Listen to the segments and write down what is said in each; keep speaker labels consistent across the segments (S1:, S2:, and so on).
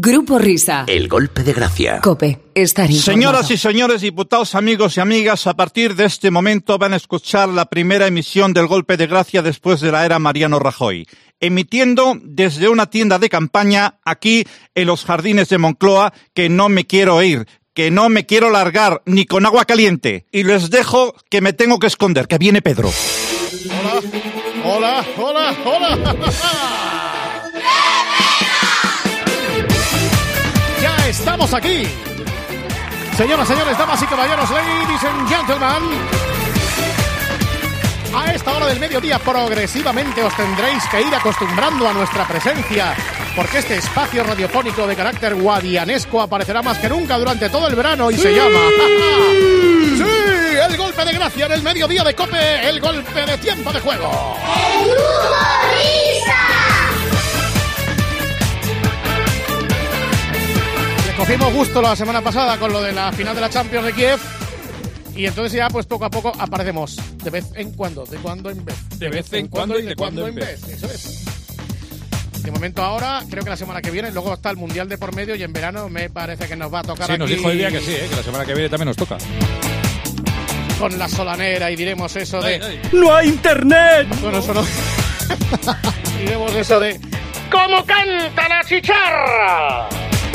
S1: Grupo Risa.
S2: El golpe de gracia.
S1: COPE. Estar informado.
S3: Señoras y señores diputados, amigos y amigas, a partir de este momento van a escuchar la primera emisión del golpe de gracia después de la era Mariano Rajoy. Emitiendo desde una tienda de campaña aquí en los jardines de Moncloa, que no me quiero ir, que no me quiero largar ni con agua caliente. Y les dejo que me tengo que esconder, que viene Pedro.
S4: Hola, hola, hola. Ya estamos aquí. Señoras, señores, damas y caballeros, ladies and gentlemen. A esta hora del mediodía progresivamente os tendréis que ir acostumbrando a nuestra presencia, porque este espacio radiofónico de carácter guadianesco aparecerá más que nunca durante todo el verano y se llama... ¡Sí! El golpe de gracia en el mediodía de COPE, el golpe de tiempo de juego.
S5: ¡El Grupo Risa!
S4: Le cogimos gusto la semana pasada con lo de la final de la Champions de Kiev. Y entonces ya, pues poco a poco aparecemos. De vez en cuando, de cuando en vez.
S6: De vez en cuando y de cuando en vez.
S4: Eso es. De momento ahora, creo que la semana que viene, luego está el Mundial de por medio y en verano me parece que nos va a tocar aquí.
S6: Sí, nos dijo el día que sí, que la semana que viene también nos toca.
S4: Con la solanera y diremos eso de...
S6: ¡No hay internet!
S4: Bueno, eso no... diremos eso de... ¿Cómo canta la chicharra?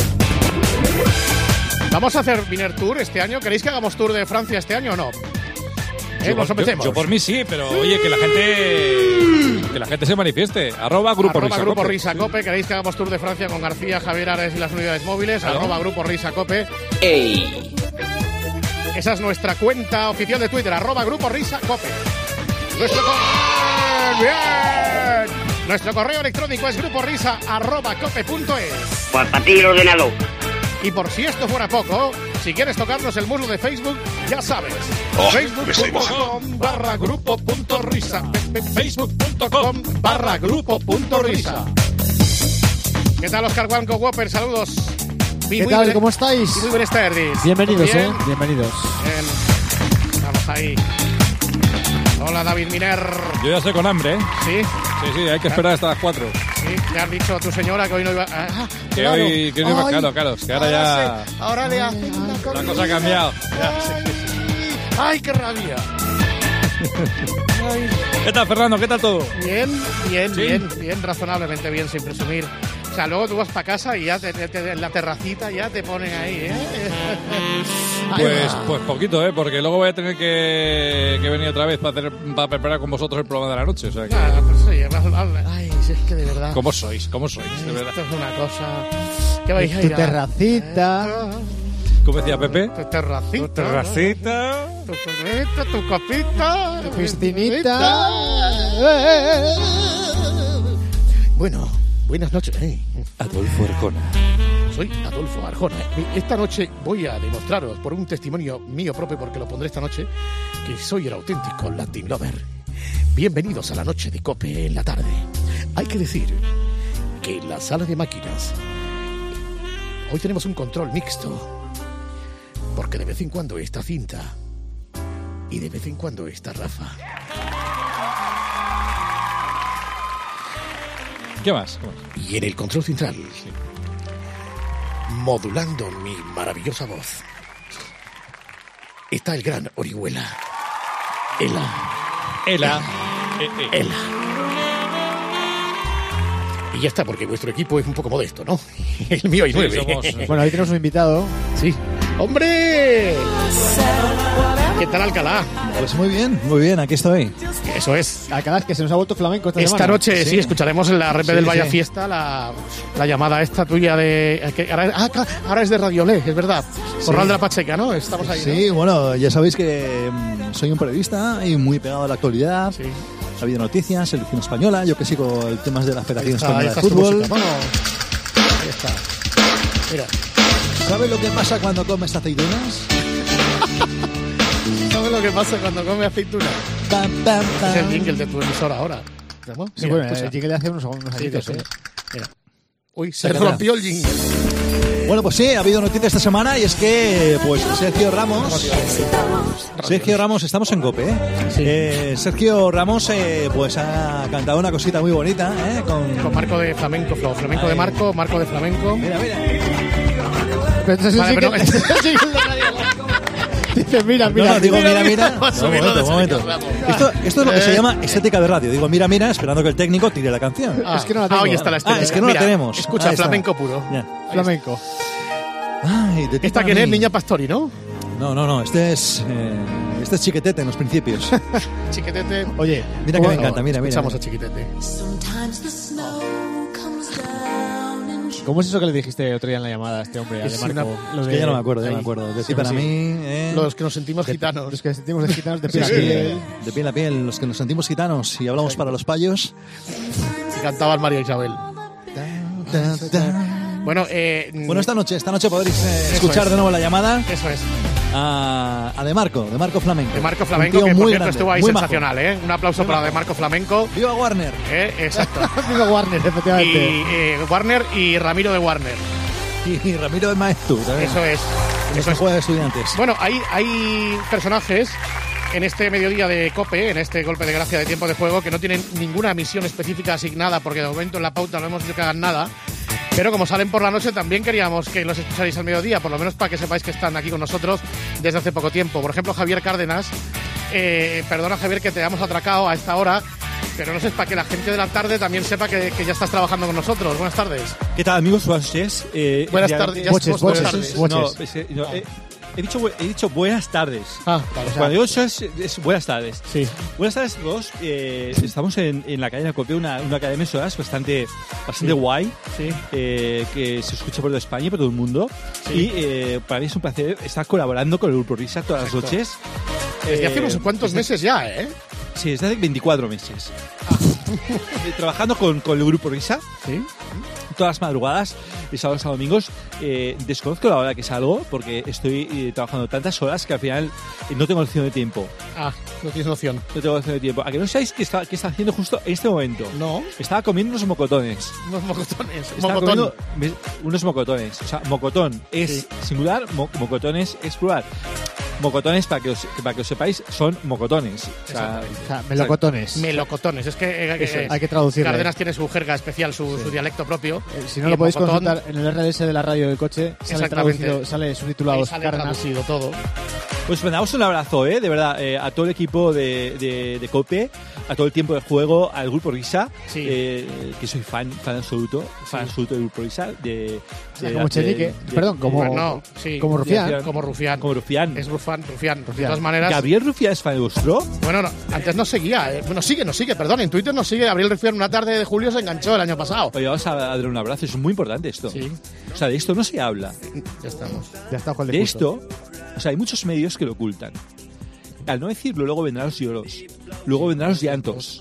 S4: ¿Vamos a hacer Viner Tour este año? ¿Queréis que hagamos Tour de Francia este año o no?
S6: Yo por mí sí, pero oye, que la gente se manifieste. Grupo
S4: Risa Cope. ¿Queréis que hagamos Tour de Francia con García, Javier Ares y las unidades móviles?
S6: Claro.
S4: Grupo Risa Cope.
S2: ¡Ey!
S4: Esa es nuestra cuenta oficial de Twitter, @Grupo Risa Cope. Nuestro correo electrónico es gruporisa@cope.es.
S2: Pues para ti el ordenador.
S4: Y por si esto fuera poco, si quieres tocarnos el muslo de Facebook, ya sabes. Facebook.com/grupo.risa. Facebook.com/grupo.risa. ¿Qué tal, Oscar Blanco Whopper? Saludos.
S7: ¿Qué tal? ¿Cómo estáis?
S4: Muy buenas tardes.
S7: Bienvenidos,
S4: ¿Bien?
S7: Bienvenidos.
S4: Bien. Vamos ahí. Hola, David Miner.
S6: Yo ya estoy con hambre, ¿eh?
S4: ¿Sí?
S6: Sí, hay que esperar hasta las 4.
S4: Sí, le has dicho a tu señora que hoy no iba...
S6: Que hoy no iba claro, que ahora ya...
S4: Ahora le hacen una
S6: La cosa ha cambiado.
S4: ¡Ay, qué rabia!
S6: ¿Qué tal, Fernando? ¿Qué tal todo?
S4: Bien,
S6: ¿Sí?
S4: bien, razonablemente bien, sin presumir. O sea, luego tú vas para casa y ya en la terracita ya te ponen ahí, ¿eh?
S6: Pues poquito, porque luego voy a tener que venir otra vez para preparar con vosotros el programa de la noche. O sea que...
S4: Claro, pues sí, ay, si es que de verdad.
S6: ¿Cómo sois? De verdad.
S4: Esto es una cosa... ¿Qué vais a ir
S7: Tu terracita.
S6: ¿Cómo decía Pepe?
S4: Tu terracita.
S6: Tu terracita.
S4: Tu copita, tu copita.
S7: Tu piscinita.
S4: Bueno, buenas noches.
S6: Adolfo Arjona.
S4: Soy Adolfo Arjona. Esta noche voy a demostraros, por un testimonio mío propio, porque lo pondré esta noche, que soy el auténtico Latin Lover. Bienvenidos a la noche de COPE en la tarde. Hay que decir que en la sala de máquinas hoy tenemos un control mixto, porque de vez en cuando está Cinta y de vez en cuando está Rafa.
S6: ¿Qué más?
S4: Y en el control central, modulando mi maravillosa voz, está el gran Orihuela. Ela. Y ya está, porque vuestro equipo es un poco modesto, ¿no? El mío hay 9.
S7: Bueno, hoy tenemos un invitado.
S4: Sí. ¡Hombre! ¿Qué tal, Alcalá?
S8: Pues muy bien, aquí estoy.
S4: Eso es.
S7: Alcalá, que se nos ha vuelto flamenco esta semana.
S4: Noche, sí, escucharemos en la red del Vaya
S8: sí.
S4: Fiesta la llamada esta tuya de... ahora es de Radiolé, es verdad. Corral de la Pacheca, ¿no? Estamos ahí,
S8: Sí,
S4: ¿no?
S8: bueno, ya sabéis que soy un periodista y muy pegado a la actualidad.
S4: Sí.
S8: Ha habido noticias, selección española, yo que sigo el temas de la Federación
S4: Ahí
S8: Española
S4: está
S8: de
S4: tu
S8: Fútbol.
S4: música. Bueno, ahí está. Mira.
S8: ¿Sabes lo que pasa cuando comes aceitunas?
S4: ¿Sabes lo que pasa cuando come aceituna?
S8: Pam, pam, pam.
S4: Es el jingle de tu emisora ahora. ¿No?
S7: Sí,
S4: Mira,
S7: bueno,
S4: escucha.
S7: el jingle de hace unos
S4: Sí,
S7: añitos,
S4: sí.
S7: ¿eh?
S4: Mira. Uy, se rompió el jingle.
S8: Bueno, pues sí, ha habido noticia esta semana y es que, pues, Sergio Ramos, estamos en COPE, ¿eh?
S4: Sí.
S8: Sergio Ramos, pues ha cantado una cosita muy bonita, ¿eh?
S4: Con Marco de flamenco, flamenco de Marco de flamenco.
S8: Mira.
S7: Pero
S4: Vale, pero
S7: Dice, mira.
S8: No, digo, mira.
S4: Va a subirlo de
S8: Momento.
S4: Sergio Ramos.
S8: Esto es lo que se llama estética de radio. Digo, mira, esperando que el técnico tire la canción.
S7: Es que no la tengo.
S4: Hoy está la estrella.
S8: Es que no
S4: Mira,
S8: la tenemos.
S4: Escucha,
S8: Ahí está.
S4: flamenco puro.
S8: Ya.
S7: Flamenco.
S8: Ay, de ti
S4: ¿Esta
S8: para
S4: quién es?
S8: mí.
S4: Niña Pastori, ¿no?
S8: No, este es Chiquetete en los principios.
S4: Chiquitete.
S7: Oye,
S8: Mira que me encanta, mira.
S4: Escuchamos a Chiquitete.
S7: ¿cómo es eso que le dijiste otro día en la llamada a este hombre?
S4: Es
S7: De Marco?
S4: una-
S7: Lo
S8: Es
S7: de-
S8: que ya no me acuerdo. De ti
S7: Sí,
S8: para
S7: sí.
S8: mí.
S4: Los que nos sentimos gitanos.
S7: Los que sentimos de gitanos de piel a
S8: Sí,
S7: piel.
S8: de piel a piel, los que nos sentimos gitanos y hablamos para los payos.
S4: Y cantaban María Isabel. Bueno,
S8: Bueno, esta noche podréis escuchar
S4: es.
S8: de nuevo la llamada
S4: Eso es.
S8: a De Marco Flamenco.
S4: De Marco
S8: Un
S4: Flamenco,
S8: tío
S4: que por
S8: muy
S4: cierto
S8: grande,
S4: estuvo ahí
S8: muy
S4: sensacional, ¿eh? Un aplauso para De Marco Flamenco.
S8: majo. ¡Viva Warner!
S4: Exacto.
S7: Amigo Warner, efectivamente.
S4: Y Warner y Ramiro de Warner.
S8: Y Ramiro del Maeztu también.
S4: Eso es.
S8: Eso juega de estudiantes.
S4: Bueno, hay personajes en este mediodía de COPE, en este golpe de gracia de tiempo de juego, que no tienen ninguna misión específica asignada, porque de momento en la pauta no hemos dicho que hagan nada. Pero como salen por la noche, también queríamos que los escucharais al mediodía, por lo menos para que sepáis que están aquí con nosotros desde hace poco tiempo. Por ejemplo, Javier Cárdenas. Perdona, Javier, que te hayamos atracado a esta hora, pero no sé, para que la gente de la tarde también sepa que ya estás trabajando con nosotros. Buenas tardes.
S3: ¿Qué tal, amigos? Buenas noches.
S4: Buenas tardes. Ya
S7: Boches,
S4: buenas
S7: boches.
S4: tardes.
S3: No, es que, no, he dicho buenas tardes.
S4: Ah, vale.
S3: Cuando digo eso es buenas tardes.
S4: Sí.
S3: Buenas tardes a todos. Estamos en la cadena COPE, una cadena de emisoras bastante guay,
S4: Sí.
S3: que se escucha por toda España, por todo el mundo.
S4: Sí.
S3: Y para mí es un placer estar colaborando con el Grupo Risa todas las
S4: Exacto.
S3: noches.
S4: Desde hace unos cuantos meses ya, ¿eh?
S3: Sí, desde hace 24 meses. Trabajando con el Grupo Risa.
S4: Sí.
S3: Todas las madrugadas, de sábados a domingos. Desconozco la hora que salgo porque estoy trabajando tantas horas que al final no tengo noción de tiempo.
S4: Ah, no tienes noción.
S3: No tengo noción de tiempo. ¿A que no sabéis qué está haciendo justo en este momento?
S4: No.
S3: Estaba comiendo unos mocotones.
S4: Unos mocotones.
S3: Estaba
S4: Mocotón.
S3: comiendo unos mocotones. O sea, mocotón es singular, mocotones es plural. Mocotones, para que os sepáis, son mocotones. O sea,
S7: O sea, melocotones.
S4: Melocotones. Es que
S3: Eso es.
S7: Hay que traducirlo.
S4: Cárdenas tiene su jerga especial, su dialecto propio.
S7: Si no
S4: Y
S7: lo podéis
S4: mocotón,
S7: consultar en el RDS de la radio del coche, sale
S4: Exactamente.
S7: traducido, sale subtitulado
S4: ahí sale
S7: Cárdenas.
S4: traducido todo.
S3: pues mandamos un abrazo, de verdad, a todo el equipo de COPE, a todo el tiempo de juego, al Grupo Risa,
S4: Sí.
S3: que soy fan absoluto del Grupo Risa.
S7: Como Chenique. Perdón, como
S4: No, sí.
S7: como Rufián.
S4: Como Rufián.
S3: Como Rufián.
S4: Es Rufián. De todas maneras.
S3: ¿Gabriel Rufián es fan de vuestro?
S4: Bueno, no, antes nos seguía. Bueno, nos sigue, perdón. En Twitter nos sigue. Gabriel Rufián, una tarde de julio se enganchó el año pasado.
S3: Oye, vamos a darle un abrazo, es muy importante esto.
S4: Sí.
S3: O sea, de esto no se habla.
S4: Ya estamos.
S7: Ya está Juan
S3: De esto, o sea, hay muchos medios que lo ocultan. Al no decirlo, luego vendrán los lloros, luego vendrán los llantos.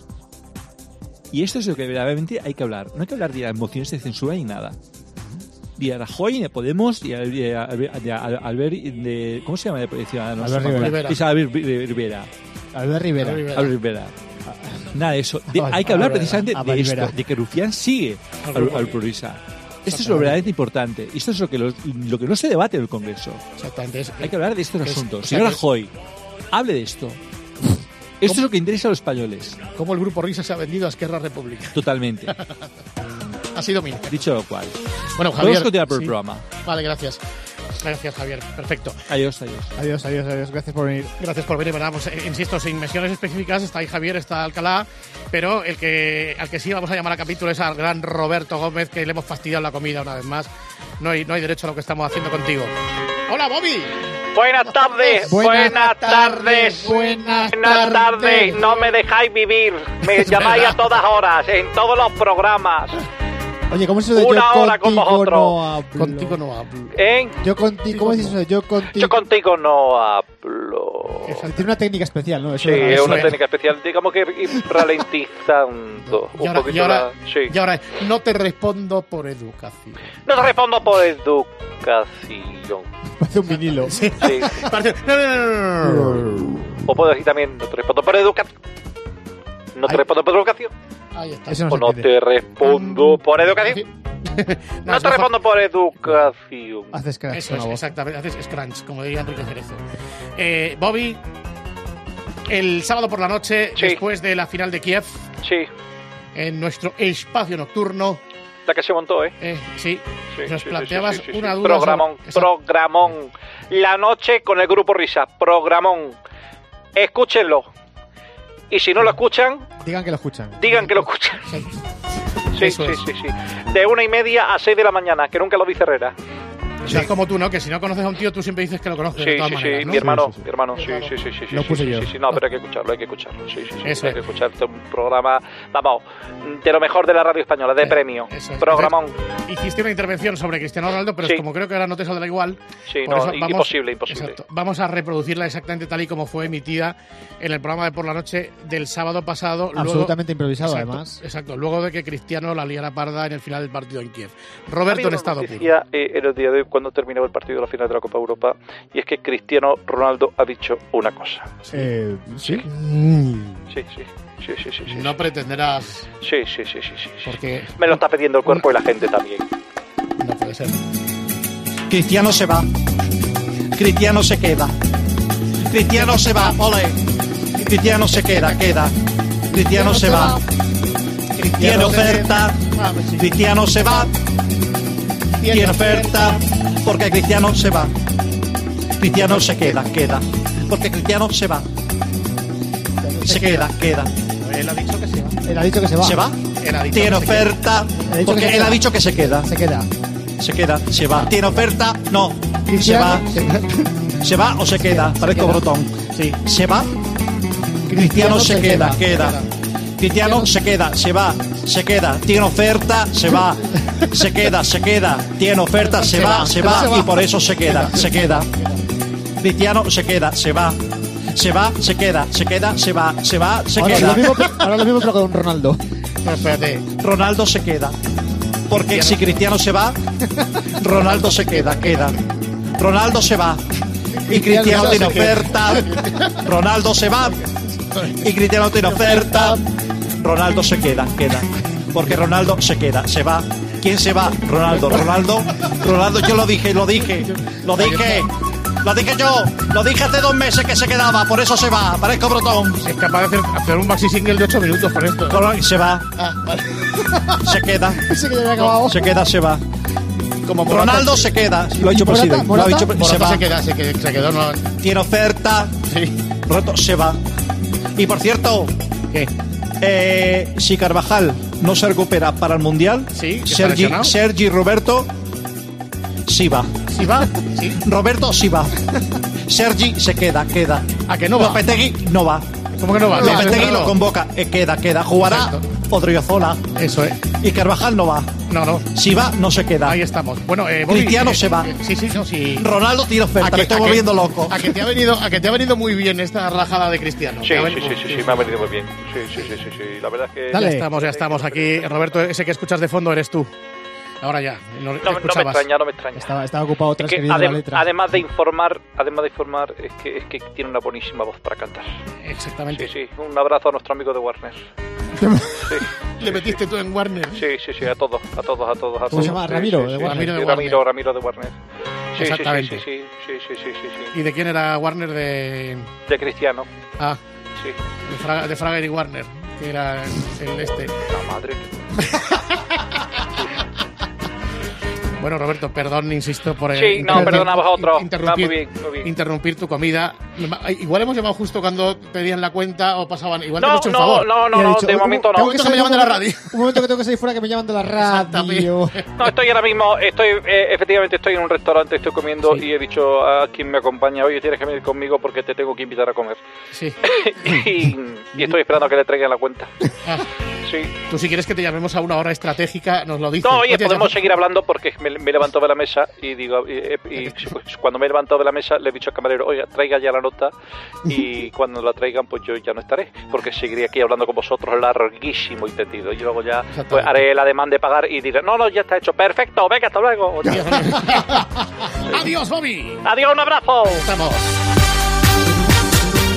S3: Y esto es lo que verdaderamente hay que hablar. No hay que hablar de emociones de censura ni nada. Ni a Rajoy, ni a Podemos, ni a Albert, ¿cómo se llama de Ciudadanos?
S7: Albert
S4: Rivera.
S3: Es Albert Rivera.
S7: Albert Rivera.
S3: Albert Rivera. Nada de eso. Hay que hablar precisamente de
S7: Rivera.
S3: esto, de que Rufián sigue al progresa. Esto es lo verdaderamente importante. Esto es lo que no se debate en el Congreso.
S4: Exactamente.
S3: Hay que hablar de estos
S4: es-
S3: asuntos.
S4: o sea,
S3: Señor
S4: que es-
S3: Rajoy, hable de esto. Esto es lo que interesa a los españoles.
S4: Cómo el Grupo Risa se ha vendido a Esquerra República.
S3: Totalmente.
S4: Ha sido mío.
S3: Dicho lo cual.
S4: Bueno,
S3: Podemos
S4: Javier.
S3: continuar por el
S4: sí.
S3: programa.
S4: Vale, gracias. Gracias, Javier. Perfecto.
S3: Adiós.
S7: Adiós. Gracias por venir.
S4: Gracias por venir, ¿verdad? Pues, insisto, sin menciones específicas, está ahí Javier, está Alcalá, pero al que sí vamos a llamar a capítulo es al gran Roberto Gómez, que le hemos fastidiado la comida una vez más. No hay derecho a lo que estamos haciendo contigo. ¡Hola, Bobby!
S9: Buenas tardes,
S7: Buenas
S9: tardes,
S7: buenas
S9: buenas tardes.
S7: tardes.
S9: No me dejáis vivir, me llamáis a todas horas, en todos los programas.
S7: Oye, ¿cómo es eso de
S9: Una
S7: yo
S9: hora con
S7: contigo
S9: vosotros.
S7: no hablo?
S4: Contigo no hablo.
S7: Yo contigo, ¿cómo dices eso? Yo contigo.
S9: Yo contigo no hablo.
S7: Tiene una técnica especial, ¿no? Eso
S9: Sí,
S7: de-
S9: es una
S4: es.
S9: técnica especial, digamos que ir ralentizando
S4: Y
S9: un
S4: ahora,
S9: poquito la... Sí.
S4: y ahora, no te respondo por educación.
S9: No te respondo por educación.
S7: Parece un vinilo.
S4: Sí.
S9: Sí.
S4: Parece- no.
S9: O puedo decir también, no te respondo por educación. No te
S4: Ay.
S9: respondo por educación.
S4: Ahí está.
S7: Eso no
S9: O
S7: se
S9: no
S7: entiende.
S9: te respondo por educación. No te respondo por educación.
S7: Haces crunch.
S4: Eso es, exactamente, haces scrunch, como diría Enrique Cerezo. Bobby, el sábado por la noche, después de la final de Kiev, en nuestro espacio nocturno,
S9: la que se montó,
S4: sí, nos planteabas una duda.
S9: Programón. La noche con el grupo Risa. Programón. Escúchenlo. Y si no lo escuchan...
S7: Digan que lo escuchan.
S9: Sí. De 1:30 a 6 de la mañana, que nunca lo dice Herrera.
S4: O sea, es como tú, ¿no? Que si no conoces a un tío, tú siempre dices que lo conoces. De todas maneras, ¿no?
S9: Mi hermano, sí.
S7: Lo puse yo.
S9: Sí, no, pero hay que escucharlo. Sí.
S4: Eso
S9: hay que escuchar un programa, vamos, de lo mejor de la radio española, de premio. Programón.
S4: Hiciste una intervención sobre Cristiano Ronaldo, pero como creo que ahora no te saldrá igual.
S9: Sí, no, imposible.
S4: Exacto. Vamos a reproducirla exactamente tal y como fue emitida en el programa de por la noche del sábado pasado.
S7: Absolutamente improvisado, además.
S4: Exacto, luego de que Cristiano la liara parda en el final del partido en Kiev. Roberto en estado puro.
S9: En el día de hoy, cuando terminaba el partido de la final de la Copa Europa, y es que Cristiano Ronaldo ha dicho una cosa.
S7: ¿Sí?
S9: Sí.
S4: No pretenderás.
S9: Sí.
S4: Porque
S9: me lo está pidiendo el cuerpo y la gente también.
S4: No puede ser.
S3: Cristiano se va. Cristiano se queda. Cristiano se va. Ole. Cristiano se queda. Cristiano se va. Tiene oferta. Cristiano se va. Tiene oferta. Porque Cristiano se va. Cristiano se queda. Porque Cristiano se va. Se queda.
S4: Él ha dicho que se va.
S7: Él ha dicho que se va.
S3: ¿Se va? Tiene oferta. Porque él ha dicho que se queda.
S7: Se queda.
S3: Se va. Tiene oferta. No. Se va. ¿Se va o se queda? Parezco brotón.
S4: Sí.
S3: ¿Se va? Cristiano se queda. Cristiano se queda. Se va. Se queda. Tiene oferta. Se va. Se queda. Tiene oferta. Se va. Y por eso se queda. Cristiano se queda. Se va. Se queda. Se va.
S7: Ahora lo mismo pero con Ronaldo.
S4: No, espérate.
S3: Ronaldo se queda. Porque si Cristiano se va, Ronaldo se queda. Ronaldo se va. Y Cristiano tiene oferta. Ronaldo se va. Y Cristiano tiene oferta. Ronaldo se queda. Porque Ronaldo se queda. Se va. ¿Quién se va? Ronaldo, yo lo dije yo. Lo dije hace 2 meses que se quedaba, por eso se va, parezco brotón.
S4: Es capaz de hacer un maxi single de 8 minutos con esto.
S3: Se va.
S4: Vale.
S3: Se queda.
S7: Ese que ya había acabado.
S3: Se queda, se va.
S4: Como
S3: Ronaldo se queda. Lo ha dicho presidente.
S4: Se va. Se quedó. No.
S3: Tiene oferta.
S4: Sí.
S3: Roto, se va. Y por cierto,
S4: ¿qué?
S3: Si Carvajal no se recupera para el Mundial, Sergi Roberto sí va.
S4: ¿Sí va? Sí.
S3: Roberto sí va. Sergi se queda.
S4: ¿A que no va?
S3: Lopetegui no va.
S4: ¿Cómo que no va?
S3: Lopetegui lo convoca. Queda. Jugará Odriozola.
S4: Eso es.
S3: Y Carvajal no va.
S4: No.
S3: Si va, no se queda.
S4: Ahí estamos. Bueno,
S3: Cristiano se va.
S4: Sí.
S3: Ronaldo tiene oferta. Me estoy volviendo loco.
S4: A que te ha venido muy bien esta rajada de Cristiano.
S9: Sí, me ha venido muy bien. Sí. La verdad es que...
S7: Dale.
S4: Ya estamos aquí. Roberto, ese que escuchas de fondo eres tú. Ahora ya.
S9: No me extraña.
S7: Estaba ocupado transcribiendo la letra.
S9: Además de informar, es que tiene una buenísima voz para cantar.
S4: Exactamente.
S9: Sí. Un abrazo a nuestro amigo de Warner. Sí.
S4: ¿Le metiste tú en Warner?
S9: Sí, a todos.
S7: ¿Cómo se llama? Ramiro de Warner.
S9: Ramiro de Warner. Sí,
S4: exactamente.
S9: Sí.
S4: ¿Y de quién era Warner? De
S9: Cristiano.
S4: Ah.
S9: Sí.
S4: De Frager y Warner, que era el este.
S9: La madre.
S4: Bueno, Roberto, perdón, insisto por el...
S9: Sí, no, perdona a vosotros. Muy bien.
S4: Interrumpir tu comida. Igual hemos llamado justo cuando pedían la cuenta o pasaban... Igual te he hecho un favor.
S9: No,
S7: dicho,
S9: de momento no.
S4: Que me llaman de la radio.
S7: Un momento que tengo que salir fuera, que me llaman de la radio.
S9: No, estoy ahora mismo, efectivamente estoy en un restaurante, estoy comiendo y he dicho a quien me acompaña, oye, tienes que venir conmigo porque te tengo que invitar a comer.
S4: Sí.
S9: y estoy esperando a que le traigan la cuenta. Sí.
S4: Tú si quieres que te llamemos a una hora estratégica, nos lo dices.
S9: No, oye, podemos seguir hablando porque me he levantado de la mesa y digo, pues, cuando me he levantado de la mesa le he dicho al camarero, oiga, traiga ya la nota y cuando la traigan pues yo ya no estaré porque seguiré aquí hablando con vosotros larguísimo y tendido y luego ya pues, haré el ademán de pagar y diré, no, ya está hecho, perfecto, venga, hasta luego.
S4: Adiós, Bobby.
S9: Adiós, un abrazo.
S4: Estamos.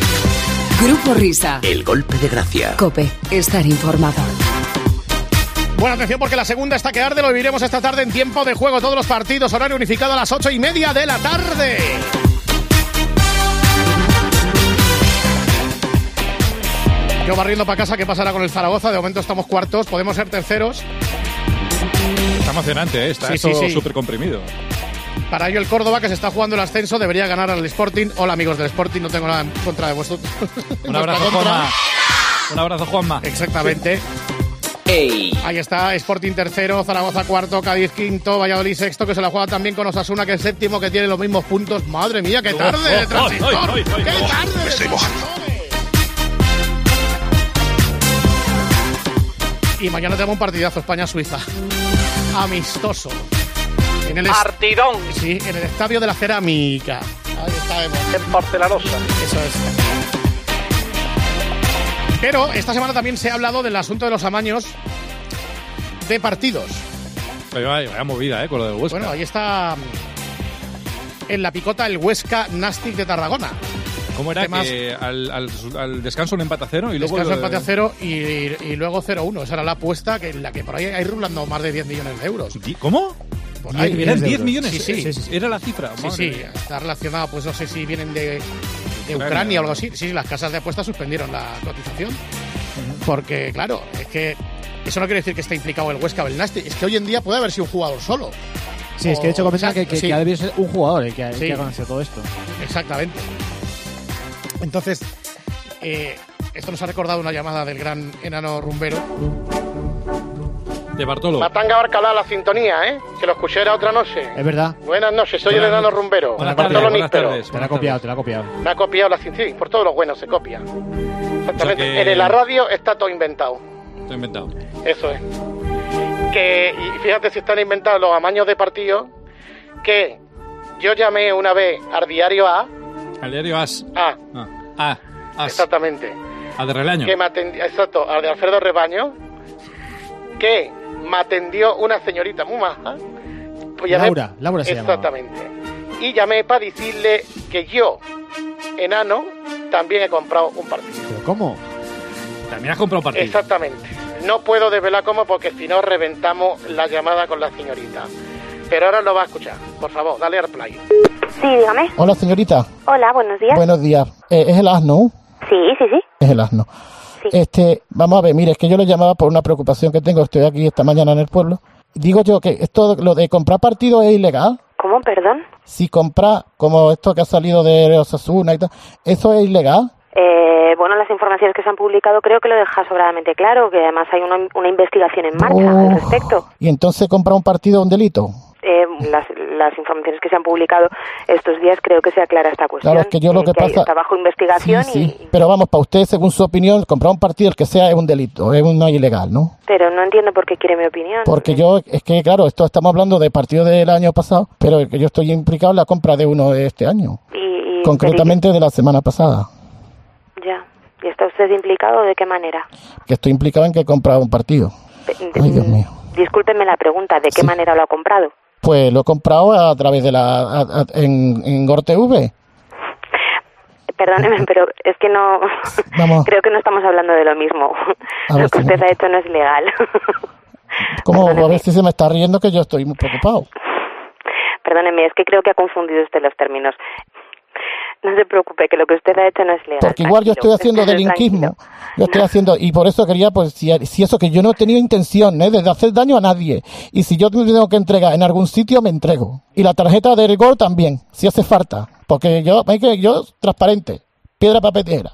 S1: Grupo Risa.
S2: El golpe de gracia.
S1: COPE. Estar informado.
S4: Bueno, atención porque la segunda está que arde, lo viviremos esta tarde en tiempo de juego. Todos los partidos, horario unificado a las 8:30 de la tarde. Yo barriendo para casa, ¿qué pasará con el Zaragoza? De momento estamos cuartos, podemos ser terceros.
S6: Está emocionante, ¿eh? Está esto súper comprimido.
S4: Para ello el Córdoba, que se está jugando el ascenso, debería ganar al Sporting. Hola amigos del Sporting, no tengo nada en contra de vosotros.
S6: Un abrazo, Juanma. Un abrazo, Juanma.
S4: Exactamente.
S2: Ey.
S4: Ahí está, Sporting tercero, Zaragoza cuarto, Cádiz quinto, Valladolid sexto, que se la juega también con Osasuna, que es séptimo, que tiene los mismos puntos. Madre mía, qué tarde de transistor. ¡Qué tarde!
S2: Me estoy mojando.
S4: Y mañana tenemos un partidazo, España-Suiza. Amistoso.
S9: ¡Partidón!
S4: Sí, en el Estadio de la Cerámica. Ahí estaremos.
S9: En porcelanosa.
S4: Eso es. Pero esta semana también se ha hablado del asunto de los amaños de partidos.
S6: Vaya movida, con lo del Huesca.
S4: Bueno, ahí está en la picota el Huesca Nastic de Tarragona.
S6: ¿Cómo era? Que al descanso un empate a 0 y luego...
S4: Descanso empate a 0 y luego 0-1. Esa era la apuesta en la que por ahí hay rulando más de 10 millones de euros.
S6: ¿Cómo?
S4: Por ahí.
S6: ¿Eran 10 millones?
S4: Sí.
S6: Era la cifra.
S4: Sí, está relacionado, pues no sé si vienen de Ucrania o algo así. Sí, las casas de apuestas suspendieron la cotización. Porque, claro, es que eso no quiere decir que esté implicado el Huesca o el Nastic. Es que hoy en día puede haber sido un jugador solo.
S7: Sí, es que de hecho comentan que ha debido ser un jugador el que ha conocido todo esto.
S4: Exactamente. Entonces, esto nos ha recordado una llamada del gran enano rumbero.
S6: De Bartolo.
S4: Matanga Barcalá, la sintonía, ¿eh? Que lo escuché la otra noche.
S7: Es verdad.
S4: Buenas noches, soy el enano rumbero.
S6: Buenas
S7: tardes. Te la ha copiado.
S4: Me ha copiado la sintonía. Por todo lo bueno se copia. Exactamente. En la radio está todo inventado.
S6: Todo inventado.
S4: Eso es. Y fíjate si están inventados los amaños de partido. Que yo llamé una vez al diario A.
S6: Al diario AS.
S4: AS. Exactamente.
S6: Al de Relaño.
S4: Exacto, al de Alfredo Rebaño. Que me atendió una señorita muy maja. Pues
S7: Laura se llama.
S4: Exactamente. Y llamé para decirle que yo, enano, también he comprado un partido.
S7: ¿Pero cómo?
S6: También has comprado un partido.
S4: Exactamente. No puedo desvelar cómo porque si no reventamos la llamada con la señorita. Pero ahora lo va a escuchar. Por favor, dale al play.
S10: Sí, dígame.
S11: Hola, señorita.
S10: Hola, buenos días.
S11: Buenos días. ¿Es el asno?
S10: Sí.
S11: Es el asno. Sí. Vamos a ver, mire, es que yo le llamaba por una preocupación que tengo. Estoy aquí esta mañana en el pueblo. Digo yo que esto, lo de comprar partidos es ilegal.
S10: ¿Cómo, perdón?
S11: Si compra, como esto que ha salido de Osasuna y tal, ¿eso es ilegal?
S10: Bueno, las informaciones que se han publicado creo que lo deja sobradamente claro, que además hay una investigación en marcha al respecto.
S11: ¿Y entonces comprar un partido es un delito?
S10: Las informaciones que se han publicado estos días creo que se aclara esta cuestión.
S11: Claro, es que yo lo que pasa...
S10: Está bajo investigación
S11: sí. Pero vamos, para usted, según su opinión, comprar un partido, el que sea, es un delito, es no ilegal, ¿no?
S10: Pero no entiendo por qué quiere mi opinión.
S11: Porque es que claro, esto estamos hablando de partidos del año pasado, pero yo estoy implicado en la compra de uno de este año. Concretamente de la semana pasada.
S10: Ya. ¿Y está usted implicado de qué manera?
S11: Que estoy implicado en que he comprado un partido. Ay, Dios mío.
S10: Discúlpeme la pregunta, ¿de qué manera lo ha comprado?
S11: Pues lo he comprado a través de en GorTV.
S10: Perdóneme, pero es que no...
S11: Vamos.
S10: Creo que no estamos hablando de lo mismo. Lo que usted ha hecho no es legal.
S11: ¿Cómo? A ver si se me está riendo, que yo estoy muy preocupado.
S10: Perdóneme, es que creo que ha confundido usted los términos. No se preocupe, que lo que usted ha hecho no es legal.
S11: Porque igual yo estoy haciendo delinquismo. Yo estoy haciendo, y por eso quería, pues, si eso, que yo no he tenido intención, de hacer daño a nadie. Y si yo me tengo que entregar en algún sitio, me entrego. Y la tarjeta de rigor también, si hace falta. Porque yo, transparente. Piedra, papel, tijera.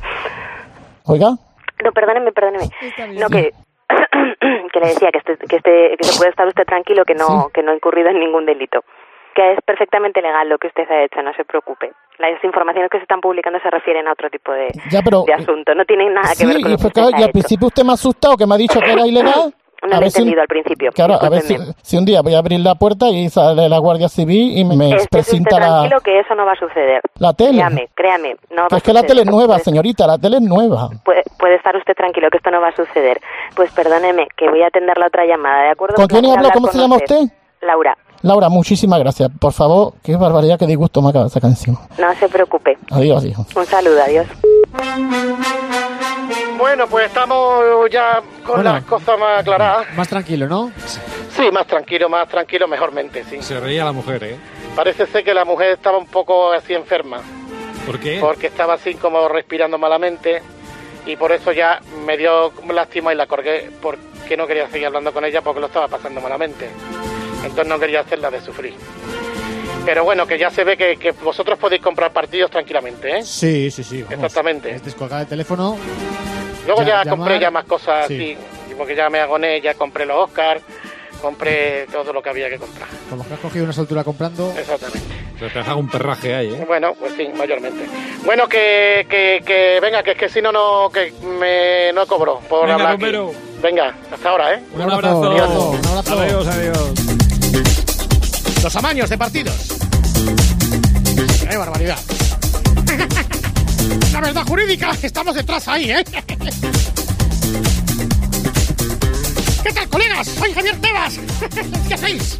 S11: Oiga.
S10: No, perdóneme. No, que le decía que se puede estar usted tranquilo, que no ha incurrido en ningún delito. Que es perfectamente legal lo que usted ha hecho, no se preocupe. Las informaciones que se están publicando se refieren a otro tipo de asunto, no tienen nada que ver con lo que usted ha hecho.
S11: Y al principio usted me ha asustado, que me ha dicho que era ilegal.
S10: No lo he entendido al principio.
S11: Claro, a ver si un día voy a abrir la puerta y sale la Guardia Civil y me presenta
S10: tranquilo que eso no va a suceder.
S11: La tele.
S10: Créame. No
S11: que es que la tele es nueva, señorita, la tele es nueva.
S10: Puede estar usted tranquilo que esto no va a suceder. Pues perdóneme, que voy a atender la otra llamada, ¿de acuerdo?
S11: ¿Con quién hablo? ¿Cómo se llama usted?
S10: Laura,
S11: muchísimas gracias. Por favor, qué barbaridad, qué disgusto me acaba de sacar encima.
S10: No se preocupe.
S11: Adiós.
S10: Un saludo, adiós.
S4: Bueno, pues estamos ya con las cosas más aclaradas.
S7: Más tranquilo, ¿no?
S4: Sí, más tranquilo, mejormente, sí.
S6: Se reía la mujer, ¿eh?
S4: Parece ser que la mujer estaba un poco así enferma.
S6: ¿Por qué?
S4: Porque estaba así como respirando malamente y por eso ya me dio lástima y la colgué porque no quería seguir hablando con ella porque lo estaba pasando malamente. Entonces no quería hacerla de sufrir. Pero bueno, que ya se ve que vosotros podéis comprar partidos tranquilamente, ¿eh?
S7: Sí. Vamos.
S4: Exactamente.
S7: Es descolgar el teléfono.
S4: Luego ya compré ya más cosas así, porque ya me agoné, ya compré los Oscars, compré todo lo que había que comprar.
S7: Como que has cogido una soltura comprando.
S4: Exactamente.
S6: Se te haga un perraje ahí, ¿eh?
S4: Bueno, pues sí, mayormente. Bueno, que venga, que es que si no, no cobro por hablar aquí. Venga, hasta ahora, ¿eh?
S7: Un abrazo.
S6: Adiós.
S4: Los amaños de partidos. ¡Qué barbaridad! La verdad jurídica, estamos detrás ahí, ¿eh? ¿Qué tal, colegas? Soy Javier Tebas. ¿Qué hacéis?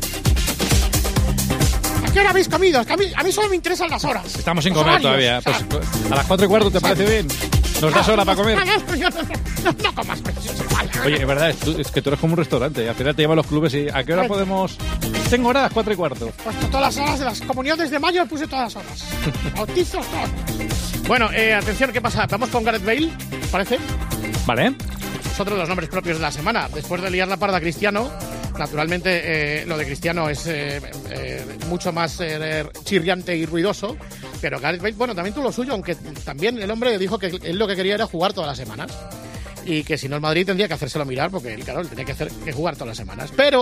S4: ¿A qué hora habéis comido? Es que a mí solo me interesan las horas.
S6: Estamos sin comer todavía. Pues a las 4:15, ¿te parece bien? ¿Nos das hora para comer?
S4: No comas, pero es igual.
S6: Oye, es verdad, es que tú eres como un restaurante. Al final te llevan los clubes y ¿a qué hora podemos...? Tengo hora a las 4:15.
S4: Pues todas las horas de las comuniones de mayo puse todas las horas. Bautizos todos. Bueno, atención, ¿qué pasa? Vamos con Gareth Bale, ¿parece?
S6: Vale.
S4: Es otro de los nombres propios de la semana. Después de liar la parda a Cristiano, naturalmente lo de Cristiano es mucho más chirriante y ruidoso. Pero Gareth Bale, bueno, también tuvo lo suyo, aunque también el hombre dijo que él lo que quería era jugar todas las semanas. Y que si no el Madrid tendría que hacérselo mirar, porque él, claro, él tenía que jugar todas las semanas. Pero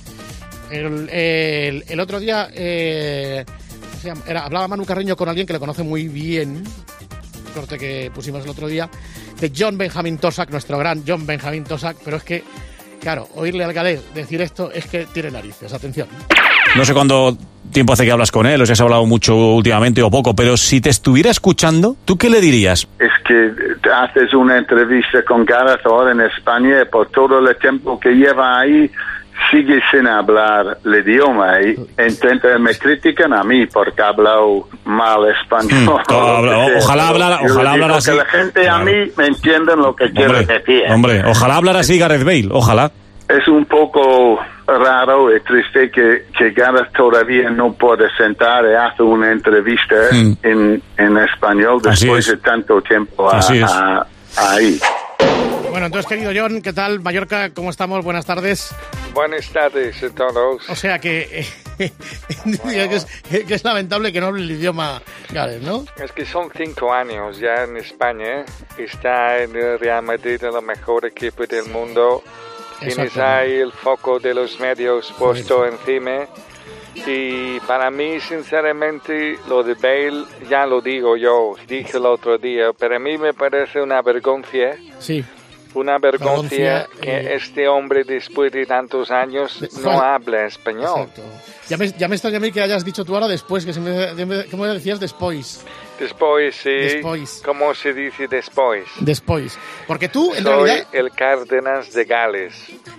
S4: el otro día hablaba Manu Carreño con alguien que le conoce muy bien, corte que pusimos el otro día, de John Benjamin Tosak, nuestro gran John Benjamin Tosak, pero es que, claro, oírle al galés decir esto es que tiene narices, atención.
S12: No sé cuánto tiempo hace que hablas con él, o si has hablado mucho últimamente o poco, pero si te estuviera escuchando, ¿tú qué le dirías?
S13: Es que haces una entrevista con Gareth ahora en España y por todo el tiempo que lleva ahí sigue sin hablar el idioma y me critican a mí porque he hablado mal español.
S12: Ojalá hablara así.
S13: Que la gente a mí me entienda lo que quiero decir.
S12: Hombre, ojalá hablara así Gareth Bale, ojalá.
S13: Es un poco raro y triste que Gareth todavía no puede sentar y hacer una entrevista en español después de tanto tiempo ahí.
S4: Bueno, entonces, querido John, ¿qué tal? Mallorca, ¿cómo estamos? Buenas tardes.
S14: Buenas tardes a todos.
S4: O sea que es lamentable que no hable el idioma Gareth, ¿no?
S14: Es que son 5 años ya en España. Está en el Real Madrid, el mejor equipo del mundo. Tienes ahí el foco de los medios puesto encima. Y para mí, sinceramente, lo de Bale, ya lo digo yo, dije el otro día, pero a mí me parece una vergüenza.
S4: Sí.
S14: Una vergüenza que este hombre, después de tantos años, no habla español.
S4: Exacto. Ya me extraña a mí que hayas dicho tú ahora después, ¿cómo decías? Después.
S14: Después, sí.
S4: Después.
S14: ¿Cómo se dice después?
S4: Después. Porque tú, en
S14: Soy
S4: realidad...
S14: el Cárdenas de Gales.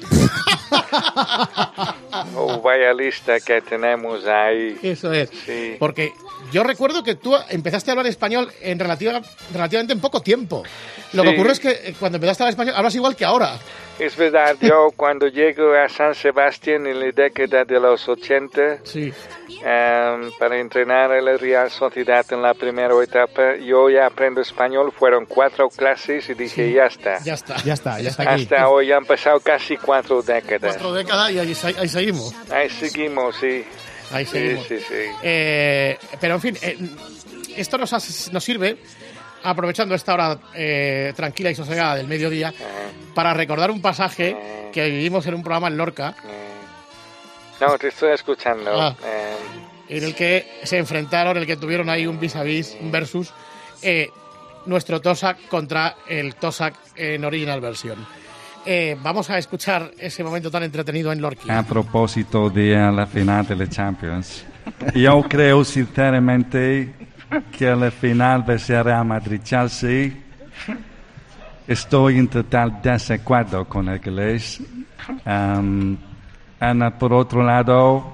S14: Vaya lista que tenemos ahí.
S4: Eso es.
S14: Sí.
S4: Porque yo recuerdo que tú empezaste a hablar español en relativamente en poco tiempo. Lo que ocurre es que cuando empezaste a hablar español hablas igual que ahora.
S14: Es verdad, yo cuando llego a San Sebastián en la década de los 80, para entrenar a la Real Sociedad en la primera etapa, yo ya aprendo español, fueron 4 clases y dije, ya está.
S4: Ya está aquí.
S14: Hasta hoy han pasado casi 4 décadas.
S4: 4 décadas y ahí seguimos.
S14: Ahí seguimos, sí.
S4: Ahí seguimos.
S14: Sí.
S4: Pero en fin, esto nos sirve, aprovechando esta hora tranquila y sosegada del mediodía, para recordar un pasaje que vivimos en un programa en Lorca.
S14: No, te estoy escuchando.
S4: En el que se enfrentaron, en el que tuvieron ahí un vis-a-vis, un versus, nuestro Tosak contra el Tosak en original versión. Vamos a escuchar ese momento tan entretenido en Lorca.
S15: A propósito de la final de la Champions, yo creo sinceramente que la final va a ser Real Madrid-Chelsea. Estoy en total desacuerdo con el inglés. Por otro lado,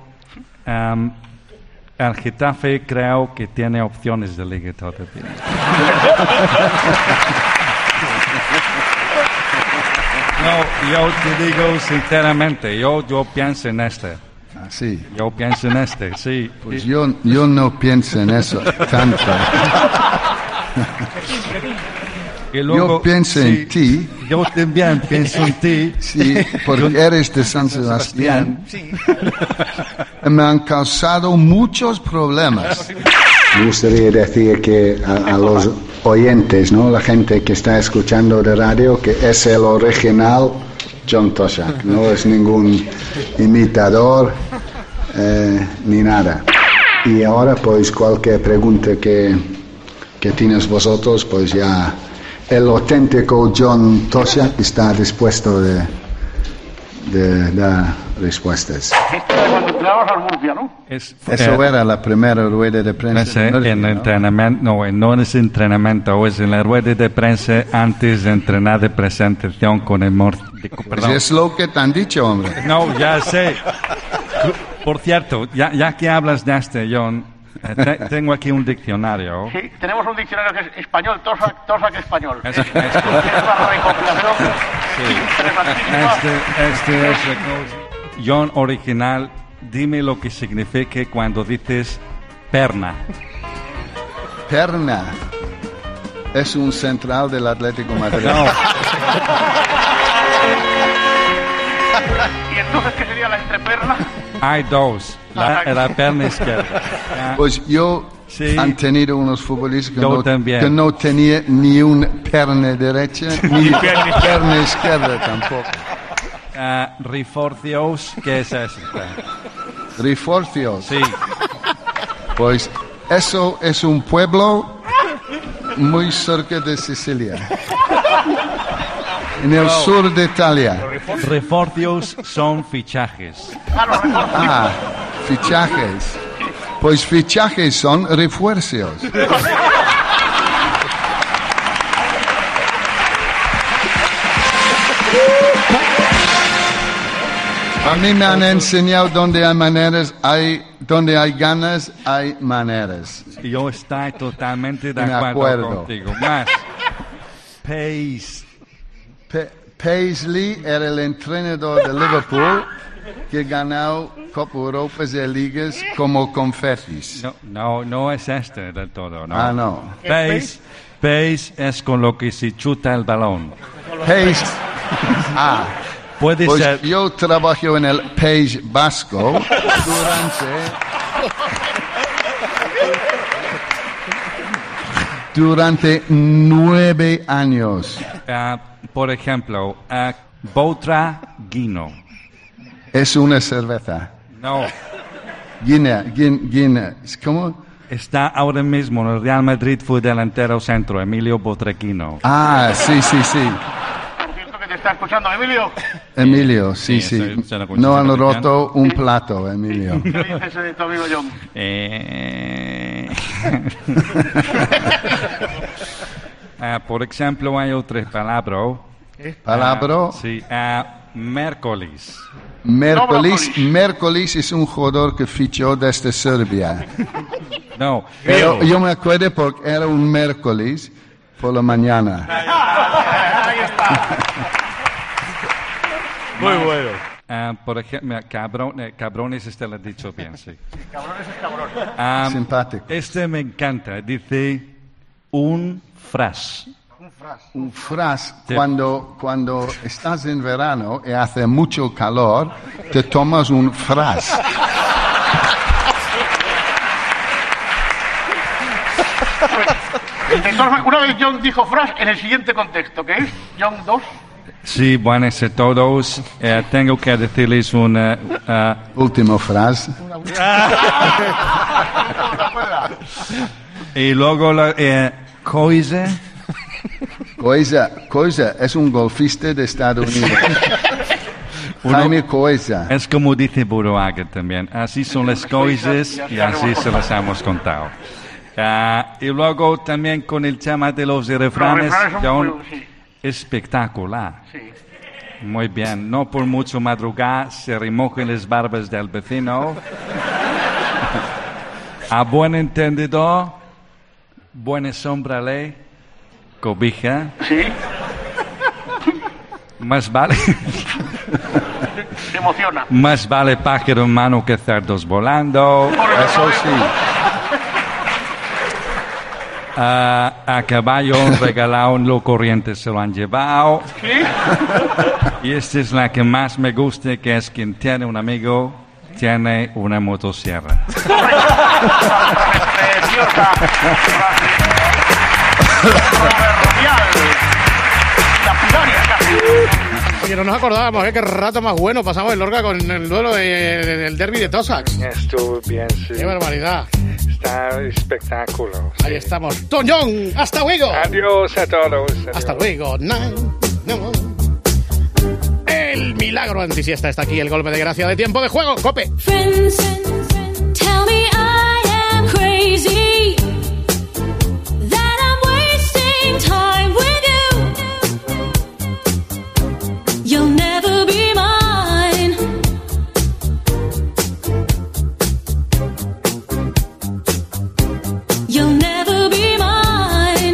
S15: el Getafe creo que tiene opciones de liga todavía. No, yo te digo sinceramente, yo pienso en este.
S16: Ah, sí.
S15: Yo pienso en este, sí.
S16: Pues yo no pienso en eso tanto. Yo pienso en ti.
S15: Yo también pienso en ti.
S16: Sí, porque eres de San Sebastián. Me han causado muchos problemas.
S13: Me gustaría decir que a los oyentes, ¿no? La gente que está escuchando de radio, que es el original John Toshak. No es ningún imitador ni nada. Y ahora, pues, cualquier pregunta que tienes vosotros, pues ya el auténtico John Toshak está dispuesto de dar respuestas.
S4: Cuando entrabas al Murcia, ¿no?
S16: Eso era la primera rueda de prensa.
S15: En entrenamiento, no es entrenamiento, es en la rueda de prensa antes de entrenar de presentación con el Murcia.
S16: Pues es lo que te han dicho, hombre.
S15: No, ya sé. Por cierto, ya que hablas de este, John, tengo aquí un diccionario.
S4: Sí, tenemos un diccionario que es español, Toshak español. Es la recopilación.
S15: Este es John original. Dime lo que significa cuando dices perna.
S16: Perna es un central del Atlético Madrid.
S15: No.
S4: ¿Y entonces qué sería la entreperna?
S15: Hay dos. La perna izquierda.
S16: Pues yo han tenido unos futbolistas
S15: que
S16: no tenía ni una perna derecha ni perna izquierda tampoco.
S15: Reforcios, ¿qué es eso?
S16: Reforcios.
S15: Sí.
S16: Pues eso es un pueblo muy cerca de Sicilia. En el sur de Italia.
S15: Reforcios son fichajes.
S16: Ah, fichajes. Pues fichajes son refuerzos. A mí me han enseñado donde hay maneras, donde hay ganas, hay maneras.
S15: Yo estoy totalmente de acuerdo contigo. Más.
S16: Paisley era el entrenador de Liverpool que ganó Copa Europa de Ligas como confetis.
S15: No es este del todo, ¿no?
S16: Ah, no.
S15: Pace es con lo que se chuta el balón.
S16: Pace.
S15: Puede
S16: pues
S15: ser.
S16: Yo trabajo en el País Vasco durante 9 años.
S15: Por ejemplo, Botraguino.
S16: Es una cerveza.
S15: No.
S16: Guinea. ¿Cómo?
S15: Está ahora mismo en el Real Madrid, fue delantero centro, Emilio Botraguino.
S16: Ah, sí.
S4: Por cierto que te está escuchando, Emilio.
S16: Emilio, sí. No han roto un plato, Emilio.
S4: ¿Qué dices de tu amigo John?
S15: Por ejemplo, hay otra palabra.
S16: ¿Palabra?
S15: Sí, miércoles.
S16: Miércoles es un jugador que fichó desde Serbia.
S15: No.
S16: Pero yo me acuerdo porque era un miércoles por la mañana.
S4: Ahí está.
S15: Muy bueno. Por ejemplo, cabrones, este lo he dicho bien, sí.
S4: Cabrones es cabrón.
S16: Simpático.
S15: Este me encanta, dice un fras.
S16: Un fras, cuando estás en verano y hace mucho calor, te tomas un fras.
S4: Una vez John dijo fras en el siguiente contexto, que es John 2.
S15: Sí, buenas a todos. Tengo que decirles una...
S16: última frase.
S15: Y luego la Coisa
S16: es un golfista de Estados Unidos. Jaime Coisa.
S15: Es como dice Buruaga también. Así son las cosas y así se las hemos contado. Y luego también con el tema de los refranes, espectacular.
S4: Sí.
S15: Muy bien. No por mucho madrugar se remojen las barbas del vecino. A buen entendedor, buena sombra le cobija.
S4: Sí.
S15: Más vale...
S2: Se emociona.
S15: Más vale pájaro en mano que cerdos volando. Eso sí. A caballo regalado en lo corriente se lo han llevado.
S2: ¿Qué?
S15: Y esta es la que más me gusta, que es quien tiene un amigo, tiene una motosierra.
S2: Preciosa. Lapidaria casi.
S4: Oye, no nos acordábamos, qué rato más bueno pasamos en Lorca con el duelo del derbi de Tosax.
S14: Estuvo bien, sí.
S4: Qué barbaridad.
S14: Está espectáculo. Sí.
S4: Ahí estamos. Toñón, hasta luego.
S14: Adiós a todos. Adiós.
S4: Hasta luego. No. El milagro antisiesta está aquí, el golpe de gracia de tiempo de juego. Cope.
S5: Friends, tell me I am crazy, that I'm wasting time with you. You'll never be mine. You'll never be mine.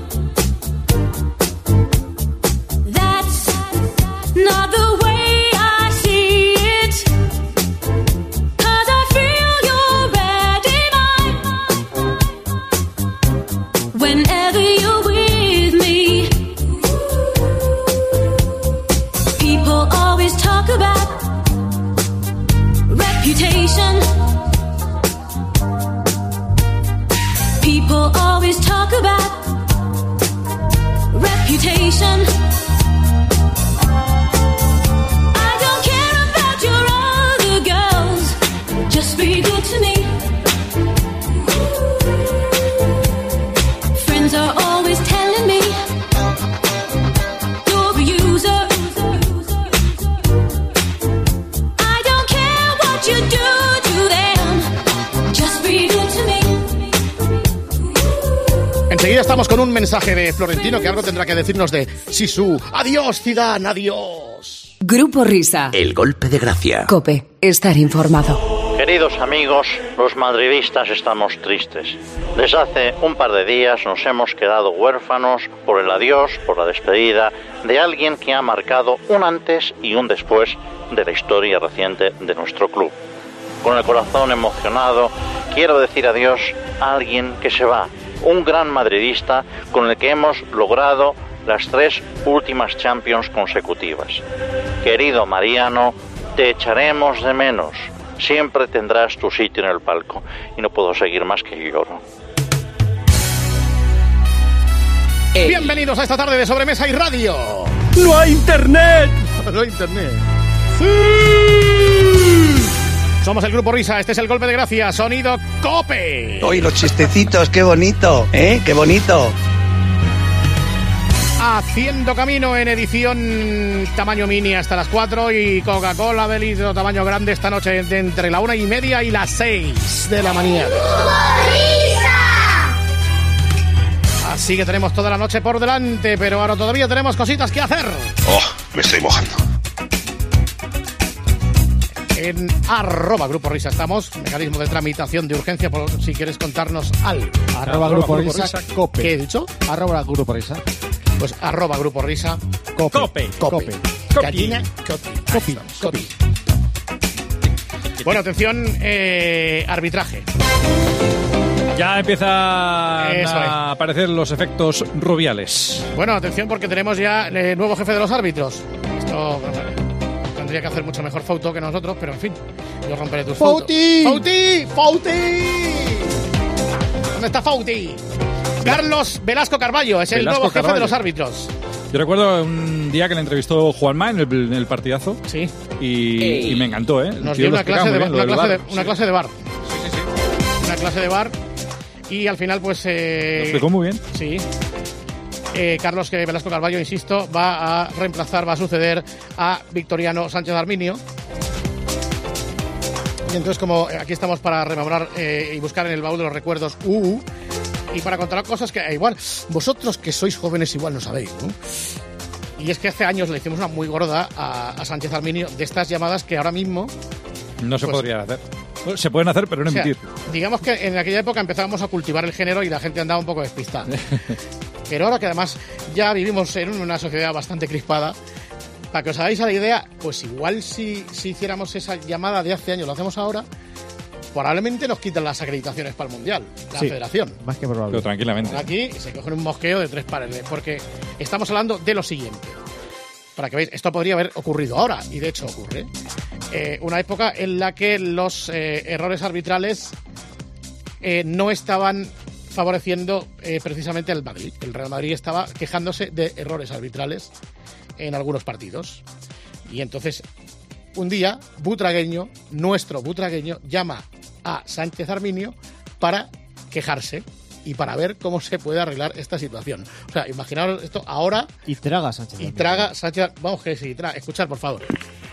S5: That's not the way I see it, 'cause I feel you're ready mine. Whenever you're with me, people always talk about reputation. People always talk about reputation. I don't care about your other girls, just be good to me. Friends are always telling me you're a user. I don't care what you do to them, just be good to me.
S4: Enseguida estamos con un mensaje de Florentino que algo tendrá que decirnos de Sisu. Adiós, Zidane, adiós.
S1: Grupo Risa.
S2: El golpe de gracia.
S1: Cope, estar informado.
S17: Queridos amigos, los madridistas estamos tristes. Desde hace un par de días nos hemos quedado huérfanos por el adiós, por la despedida de alguien que ha marcado un antes y un después de la historia reciente de nuestro club. Con el corazón emocionado, quiero decir adiós a alguien que se va, un gran madridista con el que hemos logrado las 3 últimas Champions consecutivas. Querido Mariano, te echaremos de menos. Siempre tendrás tu sitio en el palco. Y no puedo seguir más que lloro.
S4: Bienvenidos a esta tarde de Sobremesa y Radio.
S2: ¡No hay internet!
S4: No hay internet. ¡Sí! Somos el Grupo Risa, este es el golpe de gracia, sonido Cope.
S2: Hoy los chistecitos, qué bonito, ¿eh? Qué bonito.
S4: Haciendo camino en edición tamaño mini hasta las 4 y Coca-Cola de litro tamaño grande esta noche de entre la 1:30 y las 6 de la mañana. Así que tenemos toda la noche por delante, pero ahora todavía tenemos cositas que hacer.
S18: Oh, me estoy mojando.
S4: En @Grupo Risa estamos, mecanismo de tramitación de urgencia por si quieres contarnos algo.
S7: @Grupo Risa Cope.
S4: ¿Qué he dicho?
S7: @Grupo Risa.
S4: Pues @Grupo Risa
S7: Cope.
S4: Gallina Copi. Bueno, atención, arbitraje.
S6: Ya empiezan a aparecer los efectos rubiales.
S4: Bueno, atención porque tenemos ya nuevo jefe de los árbitros. Esto tendría que hacer mucho mejor Fauto que nosotros, pero en fin, yo romperé tus fotos. ¡Fauti! ¿Dónde está Fauti? Carlos Velasco Carballo es el nuevo jefe de los árbitros.
S6: Yo recuerdo un día que le entrevistó Juanma en el partidazo.
S4: Sí.
S6: Y me encantó, ¿eh?
S4: Nos dio una clase de bar. Una clase de bar. Una clase de bar. Y al final, pues...
S6: Lo explicó muy bien.
S4: Sí. Carlos Velasco Carballo, insisto, va a suceder a Victoriano Sánchez Arminio. Y entonces, como aquí estamos para rememorar y buscar en el baúl de los recuerdos y para contar cosas que igual vosotros que sois jóvenes igual no sabéis, ¿no? Y es que hace años le hicimos una muy gorda a Sánchez Arminio de estas llamadas que ahora mismo
S6: no se podrían hacer. Se pueden hacer, pero no emitir.
S4: Digamos que en aquella época empezábamos a cultivar el género y la gente andaba un poco despistada. Pero ahora que además ya vivimos en una sociedad bastante crispada, para que os hagáis a la idea, pues igual si hiciéramos esa llamada de hace años, lo hacemos ahora, probablemente nos quitan las acreditaciones para el Mundial, la federación.
S7: Más que probable.
S6: Pero tranquilamente.
S4: Aquí se cogen un mosqueo de 3 pares, porque estamos hablando de lo siguiente. Para que veáis, esto podría haber ocurrido ahora, y de hecho ocurre. Una época en la que los errores arbitrales no estaban favoreciendo precisamente al Madrid. El Real Madrid estaba quejándose de errores arbitrales en algunos partidos. Y entonces, un día, nuestro butragueño, llama a Sánchez Arminio para quejarse y para ver cómo se puede arreglar esta situación. O sea, imaginaos esto ahora.
S7: Y traga Sánchez.
S4: Y traga Sánchez. Vamos que sí, escuchar, por favor.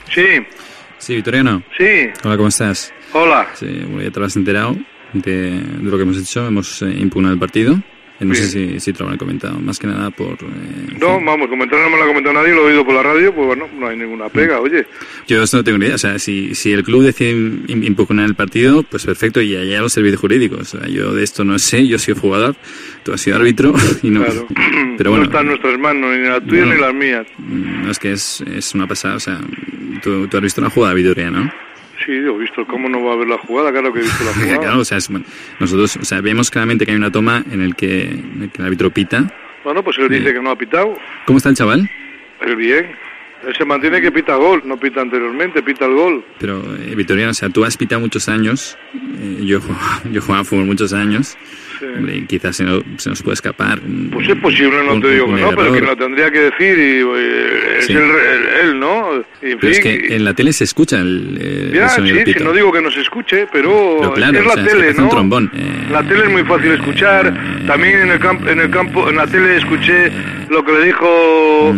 S18: Sí, Vitoriano.
S13: Sí.
S18: Hola, ¿cómo estás?
S13: Hola.
S18: Sí, bueno, ya te habrás enterado de lo que hemos hecho. Hemos impugnado el partido. No sé si te lo habrán comentado, más que nada por...
S13: no, vamos, comentar no me lo ha comentado nadie, lo he oído por la radio, pues bueno, no hay ninguna pega, oye.
S18: Yo esto no tengo ni idea, o sea, si el club decide impugnar el partido, pues perfecto, y allá los servicios jurídicos. O sea, yo de esto no sé, yo soy jugador, tú has sido árbitro, y no...
S13: Claro,
S18: pero bueno,
S13: no está en nuestras manos, ni la tuya ni las mías.
S18: No, es que es una pasada, o sea, tú has visto una jugada, Vitoria, ¿no?
S13: Sí, yo he visto. ¿Cómo no va a haber la jugada? Claro que he visto la jugada.
S18: Claro, o sea, nosotros vemos claramente que hay una toma en el que el árbitro pita.
S13: Bueno, pues él dice que no ha pitado.
S18: ¿Cómo está el chaval?
S13: Él bien. Él se mantiene que pita gol, no pita anteriormente, pita el gol.
S18: Pero, Vitoriano, o sea, tú has pitado muchos años, yo jugaba a fútbol muchos años. Sí. Hombre, quizás se nos puede escapar.
S13: Pues es posible, no te digo que no, pero que lo tendría que decir y es él, ¿no? Y
S18: pero es que en la tele se escucha el sonido del pito.
S13: Sí, no digo que no se escuche, pero
S18: claro,
S13: es la tele,
S18: es
S13: ¿no?
S18: Un trombón.
S13: La tele es muy fácil escuchar. También en el campo, en la tele escuché lo que le dijo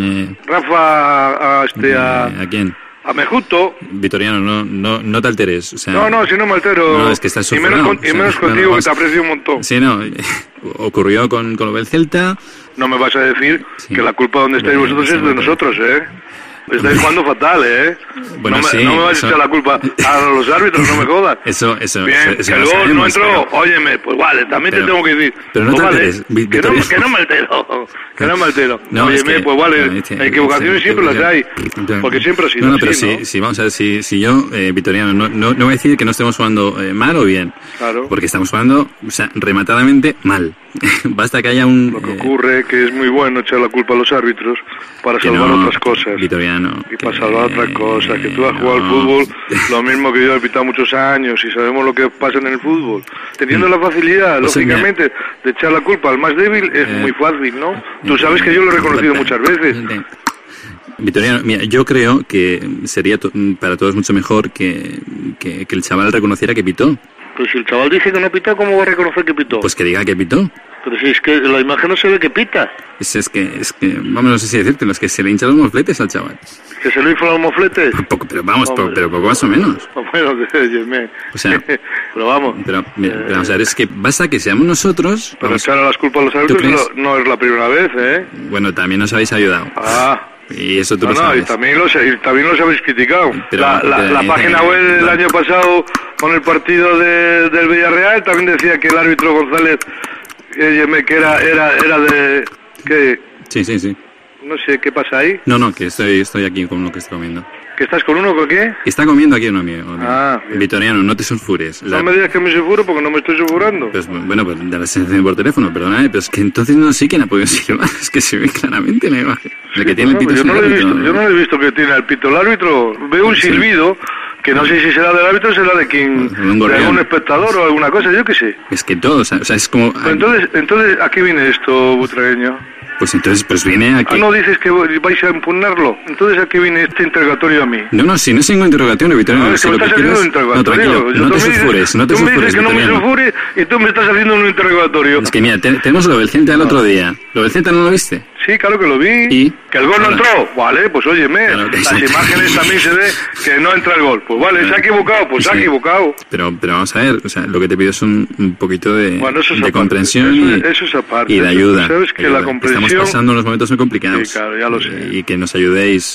S13: Rafa
S18: ¿A quién?
S13: A Mejuto.
S18: Vitoriano, no te alteres. O sea,
S13: no, si no me altero.
S18: No, es que estás sufriendo.
S13: Y menos contigo, que te aprecio un montón.
S18: Sí, no. Ocurrió con lo del Celta.
S13: No me vas a decir que la culpa donde estáis vosotros es de nosotros, ¿eh? Estáis jugando fatal, ¿eh?
S18: Bueno,
S13: no me vas a echar la culpa a los árbitros, no me jodas.
S18: Eso.
S13: Bien, que el gol no entró. Óyeme, pues vale, también te tengo que decir.
S18: Pero no
S13: pues
S18: te alteres.
S13: Que no me altero. Que no me altero. Óyeme, pues vale, equivocaciones siempre las hay. Porque siempre ha sido
S18: así,
S13: pero
S18: sí, vamos a ver, si yo, Vitoriano, no voy a decir que no estemos jugando mal o bien.
S13: Claro.
S18: Porque estamos jugando, o sea, rematadamente mal. Basta que haya un...
S13: Lo que ocurre que es muy bueno echar la culpa a los árbitros para salvar otras cosas.
S18: Vitoriano.
S13: Y para salvar otras cosas. Que tú has jugado al fútbol lo mismo que yo he pitado muchos años y sabemos lo que pasa en el fútbol. Teniendo la facilidad, lógicamente, de echar la culpa al más débil es muy fácil, ¿no? Tú sabes que yo lo he reconocido muchas veces.
S18: Vitoriano, mira, yo creo que sería para todos mucho mejor que el chaval reconociera que pitó.
S13: Pero si el chaval dice que no pita, ¿cómo va a reconocer que pitó?
S18: Pues que diga que pitó.
S13: Pero si es que la imagen no se ve que pita.
S18: Es que, vamos, no sé si decírtelo, es que se le hinchan los mofletes al chaval.
S13: ¿Que se le inflan los mofletes?
S18: Pero vamos, pero poco más o menos.
S13: Bueno,
S18: o sea,
S13: pero vamos.
S18: Pero vamos a ver, es que basta que seamos nosotros...
S13: Pero echar a las culpas a los árbitros no es la primera vez, ¿eh?
S18: Bueno, también nos habéis ayudado. Y eso tú lo sabes.
S13: Y también los habéis criticado. La página web del año pasado con el partido del Villarreal también decía que el árbitro González que era de... ¿qué?
S18: Sí.
S13: No sé, ¿qué pasa ahí?
S18: No, que estoy aquí con uno que está comiendo.
S13: ¿Que estás con uno con qué?
S18: Está comiendo aquí uno mío.
S13: Bien.
S18: Vitoriano, no te sulfures.
S13: No me digas que me sulfuro porque no me estoy sulfurando.
S18: Pues bueno, pues ya la sensación por teléfono, perdóname, pero es que entonces no sé quién ha podido silbar. Es que se ve claramente en la imagen. El que tiene el pito
S13: yo no le he visto que tiene el pito el árbitro. Veo un silbido que no sé si será del árbitro o será de quien, de algún espectador o alguna cosa, yo qué sé.
S18: Es que todo, o sea, es como...
S13: Entonces, ¿a qué viene esto, butragueño?
S18: Pues entonces, viene aquí...
S13: no dices que vais a impugnarlo. Entonces, ¿a qué viene este interrogatorio a mí?
S18: No, si no es ningún interrogatorio, Vitoriano.
S13: No, es que me estás haciendo un interrogatorio.
S18: No te sulfures,
S13: Tú me dices que no me sulfure y tú me estás haciendo un interrogatorio.
S18: Es que mira, tenemos lo del Celta el otro día. ¿Lo del Celta no lo viste?
S13: Sí, claro que lo vi.
S18: ¿Y?
S13: Que el gol no entró. Vale, pues óyeme, las imágenes también se ve que no entra el gol. Pues vale, se ha equivocado, pues se ha equivocado.
S18: Pero vamos a ver, o sea, lo que te pido es un poquito de comprensión y de ayuda.
S13: Sabes que la comprensión...
S18: Estamos pasando unos momentos muy complicados.
S13: Sí, claro, ya lo sé.
S18: Y que nos ayudéis.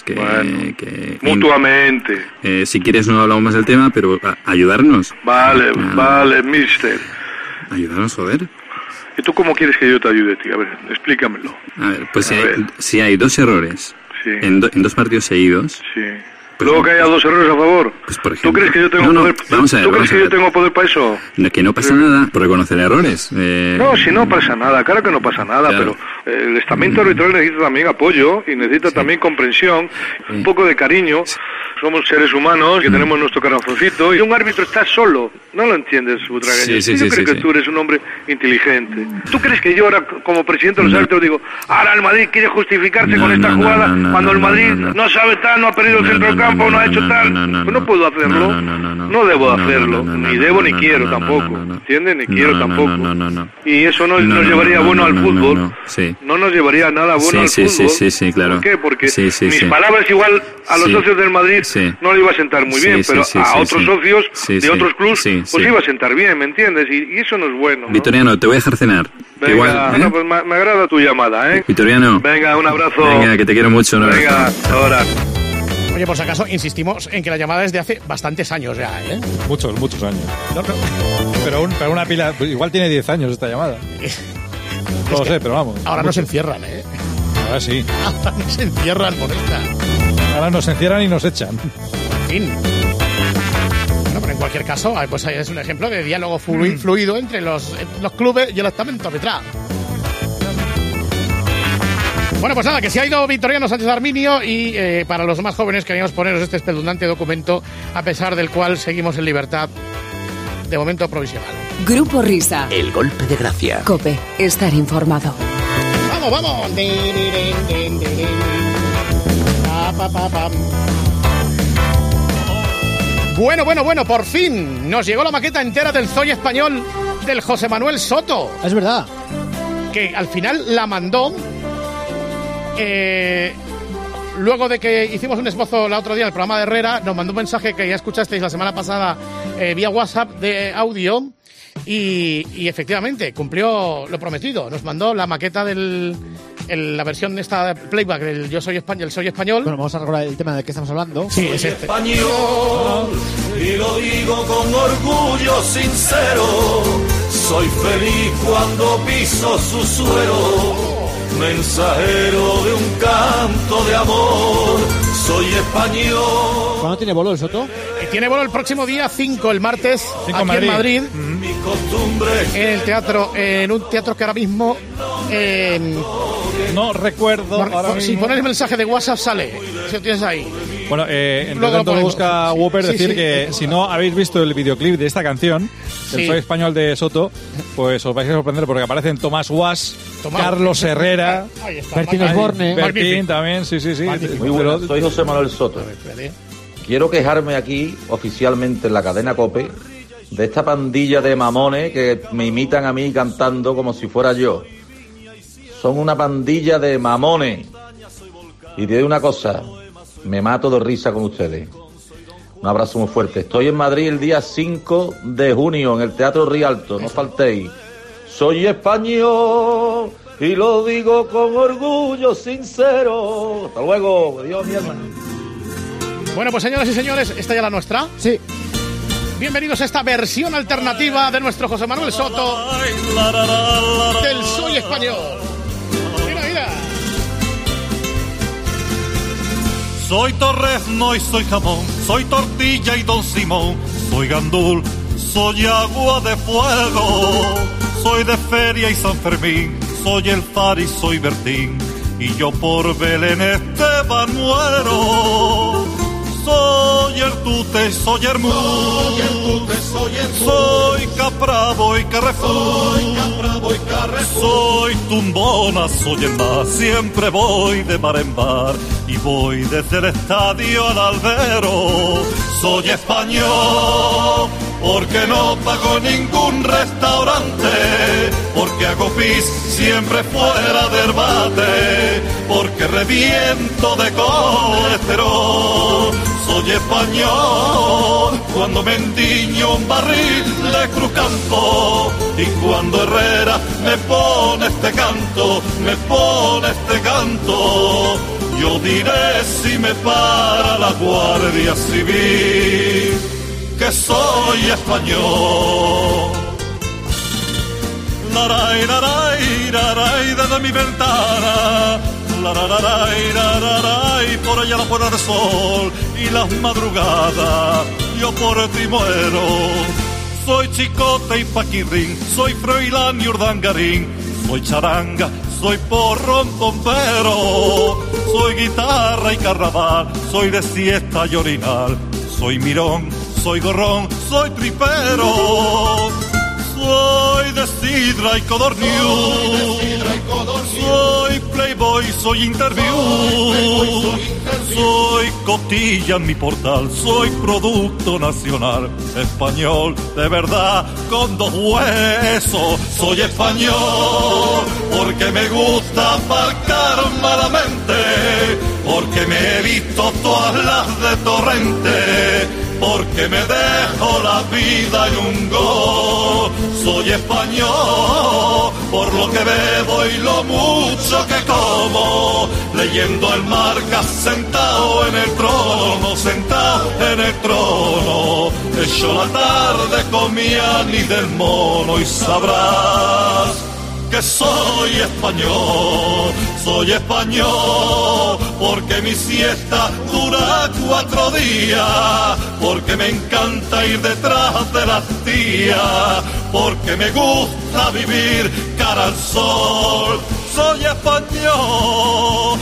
S13: Mutuamente.
S18: Si quieres no hablamos más del tema, pero ayudarnos.
S13: Vale, mister.
S18: Ayudarnos, joder.
S13: ¿Y tú cómo quieres que yo te ayude, tío? A ver, explícamelo.
S18: A ver, pues si hay dos errores en 2 partidos seguidos.
S19: Sí. Luego que haya 2 errores a favor.
S18: Pues por ejemplo.
S19: ¿Tú crees que yo tengo poder?
S18: Vamos a ver,
S19: ¿Tú crees que yo tengo poder para eso?
S18: Que no pasa nada por reconocer errores.
S19: No, si no pasa nada, claro que no pasa nada,
S18: claro.
S19: Pero el estamento arbitral necesita también apoyo y necesita también comprensión, un poco de cariño. Somos seres humanos que tenemos nuestro corazoncito y un árbitro está solo. No lo entiendes, Butragueño. Yo creo que tú eres un hombre inteligente. ¿Tú crees que yo ahora, como presidente de los árbitros, digo, ahora el Madrid quiere justificarse con esta jugada cuando el Madrid no sabe tal, no ha perdido el centro del campo, no ha hecho tal? Pues no puedo hacerlo. No debo hacerlo. Ni debo ni quiero tampoco. ¿Entiendes? Ni quiero tampoco. Y eso no nos llevaría bueno al fútbol. No nos llevaría nada bueno al fútbol.
S18: Sí, claro.
S19: ¿Por qué? Porque mis palabras igual a los socios del Madrid no le iba a sentar muy bien, pero a otros socios de otros clubes pues iba a sentar bien, ¿me entiendes? Y eso no es bueno, ¿no?
S18: Vitoriano, te voy a dejar cenar.
S19: Venga, igual, pues me agrada tu llamada, ¿eh?
S18: Vitoriano.
S19: Venga, un abrazo.
S18: Venga, que te quiero mucho. ¿No?
S19: Venga, ahora.
S4: Oye, por si acaso, insistimos en que la llamada es de hace bastantes años ya, ¿eh?
S6: Muchos años. Pero una pila... Igual tiene 10 años esta llamada. No lo sé, pero vamos.
S4: Ahora nos encierran, ¿eh?
S6: Ahora sí.
S4: Ahora nos encierran por esta.
S6: Ahora nos encierran y nos echan.
S4: En fin. Bueno, pero en cualquier caso, pues es un ejemplo de diálogo fluido entre los clubes y el estamento arbitral. Bueno, pues nada, que se ha ido Vitoriano Sánchez Arminio y para los más jóvenes queríamos poneros este espeluznante documento, a pesar del cual seguimos en libertad, de momento provisional.
S1: Grupo Risa.
S2: El golpe de gracia.
S1: COPE. Estar informado.
S4: ¡Vamos! Bueno, por fin nos llegó la maqueta entera del Zoy español del José Manuel Soto.
S7: Es verdad.
S4: Que al final la mandó luego de que hicimos un esbozo el otro día en el programa de Herrera. Nos mandó un mensaje que ya escuchasteis la semana pasada vía WhatsApp de audio y efectivamente cumplió lo prometido. Nos mandó la maqueta la versión de esta playback del Yo Soy Español, el Soy Español.
S7: Bueno, vamos a recordar el tema del que estamos hablando.
S4: Sí, es este.
S20: Español, y lo digo con orgullo sincero, soy feliz cuando piso su suelo, mensajero de un canto de amor, soy español.
S7: ¿Cuándo tiene bolo el Soto?
S4: Tiene bolo el próximo día 5, el martes, aquí en Madrid.
S20: Mi costumbre
S4: en el teatro, en un teatro que ahora mismo
S6: no recuerdo.
S4: Si pones el mensaje de WhatsApp sale, si lo tienes ahí.
S6: Bueno, entre tanto busca Whopper decir que si no habéis visto el videoclip de esta canción, el Soy Español de Soto, pues os vais a sorprender porque aparecen Tomás Guas, Carlos Herrera,
S7: Bertín Osborne,
S6: Bertín también, sí.
S21: Muy buenas, soy José Manuel Soto. Quiero quejarme aquí, oficialmente en la cadena COPE, de esta pandilla de mamones que me imitan a mí cantando como si fuera yo. Son una pandilla de mamones. Y te digo una cosa, me mato de risa con ustedes. Un abrazo muy fuerte. Estoy en Madrid el día 5 de junio en el Teatro Rialto, no faltéis. Soy español y lo digo con orgullo sincero. Hasta luego, adiós, mi hermano.
S4: Bueno, pues señoras y señores, ¿esta ya la nuestra?
S7: Sí.
S4: Bienvenidos a esta versión alternativa de nuestro José Manuel Soto del Soy Español. Mira.
S20: Soy torrezno y soy jamón, soy tortilla y don Simón, soy gandul, soy agua de fuego, soy de feria y San Fermín, soy el Far y soy Bertín, y yo por Belén Esteban muero. Soy el Tute, soy Hermú, soy Capravo y Carrefour, soy Tumbona, soy el mar, siempre voy de bar en bar y voy desde el estadio al albero. Soy español porque no pago ningún restaurante, porque hago pis siempre fuera del bate, porque reviento de colesterol. Soy español cuando me endiño un barril de Cruzcampo y cuando Herrera me pone este canto, yo diré si me para la Guardia Civil que soy español. Laray, laray, laray, desde mi ventana Y por allá la Puerta del Sol y las madrugadas, yo por ti muero. Soy chicote y paquirrín, soy froilán y urdangarín, soy charanga, soy porrón tombero, soy guitarra y carnaval, soy de siesta y orinal, soy mirón, soy gorrón, soy tripero. Soy de sidra y codorniu, soy playboy, soy interview, soy cotilla en mi portal, soy producto nacional, español de verdad con 2 huesos, soy español porque me gusta aparcar malamente, porque me he visto todas las de Torrente, porque me dejo la vida en un gol. Soy español por lo que bebo y lo mucho que como, leyendo el Marca sentado en el trono, sentado en el trono, hecho la tarde con mi Ani del mono y sabrás que soy español, porque mi siesta dura 4 días, porque me encanta ir detrás de las tías, porque me gusta vivir cara al sol, soy español,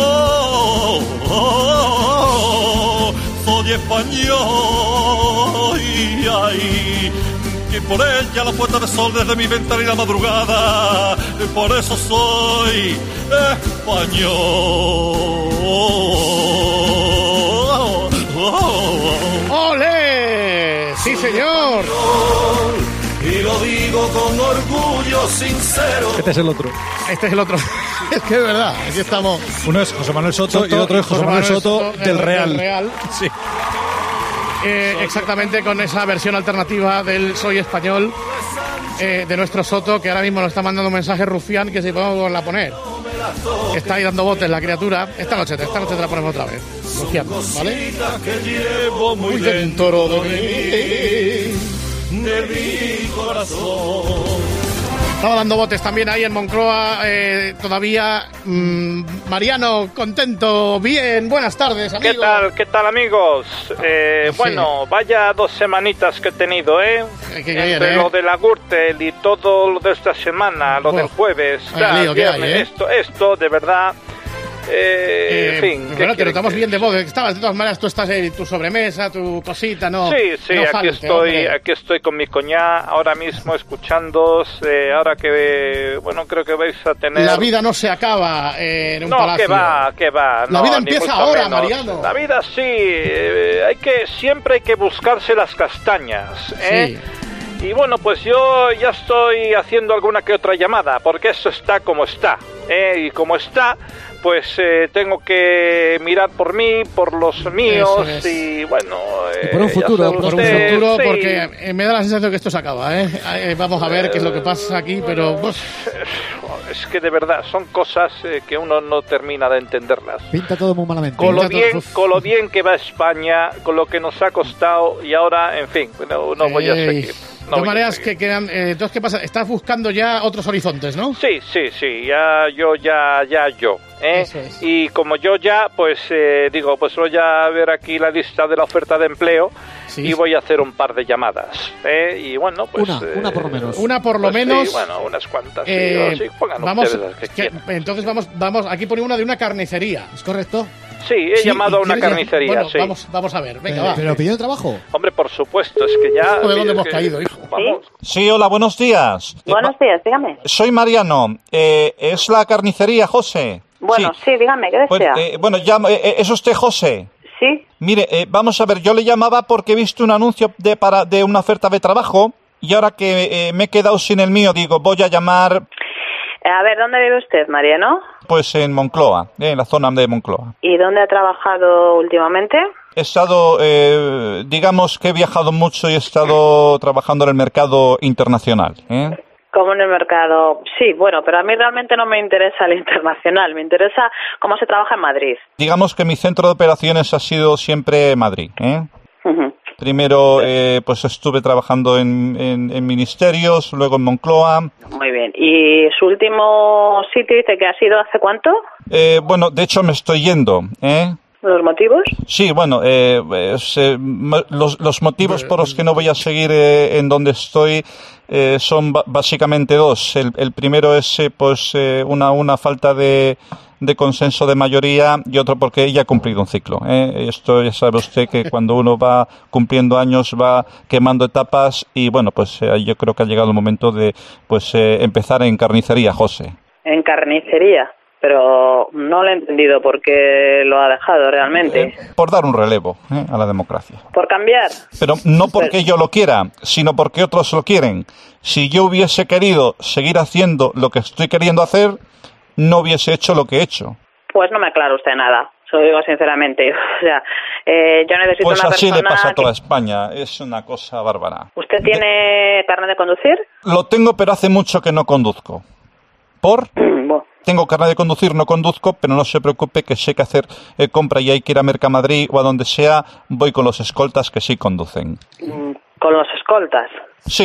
S20: soy español, y ay, y por ella la Puerta del Sol desde mi ventana y la madrugada, por eso soy español.
S4: ¡Ole! ¡Sí, señor!
S20: Y lo digo con orgullo sincero.
S6: Este es el otro.
S4: Este es el otro. Es que es verdad, aquí estamos.
S6: Uno es José Manuel Soto y otro es José Manuel Soto del Real.
S4: Sí. Exactamente con esa versión alternativa del Soy Español de nuestro Soto, que ahora mismo nos está mandando un mensaje rufián que si podemos la poner. Está ahí dando botes la criatura. Esta noche te la ponemos otra vez. Rufián, ¿vale? Muy dentro de mi corazón. Estaba dando botes también ahí en Moncloa todavía. Mariano, contento, bien, buenas tardes, amigo.
S9: ¿Qué tal, amigos? Bueno, vaya 2 semanitas que he tenido, Entre lo de la Gürtel y todo lo de esta semana, lo del jueves, viernes, esto, de verdad... en fin,
S4: bueno, te notamos bien de voz. De todas maneras, tú estás en tu sobremesa, tu cosita, ¿no?
S9: Sí, no aquí estoy con mi coñá ahora mismo escuchándoos. Ahora que, bueno, creo que vais a tener...
S4: La vida no se acaba en un palacio.
S9: ¿Qué va?
S4: La vida empieza ahora, menos. Mariano.
S9: La vida sí, siempre hay que buscarse las castañas,
S4: Sí.
S9: Y bueno, pues yo ya estoy haciendo alguna que otra llamada, porque eso está como está, y como está, pues tengo que mirar por mí, por los míos, y bueno...
S7: y por un futuro,
S4: sí.
S9: Porque
S4: me da la sensación que esto se acaba, vamos a ver qué es lo que pasa aquí, pero...
S9: Es que de verdad, son cosas que uno no termina de entenderlas.
S7: Pinta todo muy malamente.
S9: Con lo bien que va España, con lo que nos ha costado, y ahora, en fin, no voy a seguir.
S4: De todas maneras, que quedan... entonces, ¿qué pasa? Estás buscando ya otros horizontes, ¿no?
S9: Sí, yo.
S4: Eso es.
S9: Y como yo ya, pues digo, pues voy a ver aquí la lista de la oferta de empleo y voy a hacer un par de llamadas, y bueno, pues...
S7: Una por lo menos.
S4: Una por lo menos.
S9: Sí, bueno, unas cuantas. Pongan
S4: vamos,
S9: ustedes las que quieran.
S4: Entonces vamos, aquí pone una de una carnicería. ¿Es correcto?
S9: Sí, he llamado a una carnicería,
S4: bueno, vamos a ver, venga, va.
S7: ¿Pero pidió trabajo?
S9: Hombre, por supuesto, es que ya...
S4: ¿De dónde hemos caído, hijo?
S9: Vamos.
S3: Sí, hola, buenos días.
S10: Buenos días, dígame.
S3: Soy Mariano. ¿Es la carnicería, José?
S10: Bueno, sí, dígame, ¿qué desea?
S3: ¿Es usted José?
S10: Sí.
S3: Mire, vamos a ver, yo le llamaba porque he visto un anuncio de una oferta de trabajo y ahora que me he quedado sin el mío, digo, voy a llamar...
S10: A ver, ¿dónde vive usted, Mariano?
S3: Pues en Moncloa, en la zona de Moncloa.
S10: ¿Y dónde ha trabajado últimamente?
S3: He estado, digamos que he viajado mucho y he estado trabajando en el mercado internacional,
S10: ¿Cómo en el mercado? Sí, bueno, pero a mí realmente no me interesa el internacional, me interesa cómo se trabaja en Madrid.
S3: Digamos que mi centro de operaciones ha sido siempre Madrid, Primero, pues estuve trabajando en ministerios, luego en Moncloa.
S8: Muy bien. ¿Y su último sitio dice que ha sido hace cuánto?
S3: Bueno, de hecho me estoy yendo,
S8: ¿Los motivos?
S3: Sí, bueno, los motivos por los que no voy a seguir en donde estoy son básicamente dos. El primero es pues una falta de consenso de mayoría y otro porque ella ha cumplido un ciclo. Esto ya sabe usted que cuando uno va cumpliendo años va quemando etapas y bueno, pues yo creo que ha llegado el momento de pues empezar en carnicería, José.
S8: En carnicería. Pero no lo he entendido por qué lo ha dejado realmente.
S3: Por dar un relevo a la democracia.
S8: ¿Por cambiar?
S3: Pero no porque yo lo quiera, sino porque otros lo quieren. Si yo hubiese querido seguir haciendo lo que estoy queriendo hacer, no hubiese hecho lo que he hecho.
S8: Pues no me aclara usted nada, se lo digo sinceramente. O sea, yo necesito
S3: pues
S8: una persona...
S3: Pues así le pasa a toda España, es una cosa bárbara.
S8: ¿Usted tiene carnet de conducir?
S3: Lo tengo, pero hace mucho que no conduzco. Tengo carnet de conducir, no conduzco, pero no se preocupe que sé que hacer compra y hay que ir a Mercamadrid o a donde sea, voy con los escoltas que sí conducen.
S8: ¿Con los escoltas?
S3: Sí.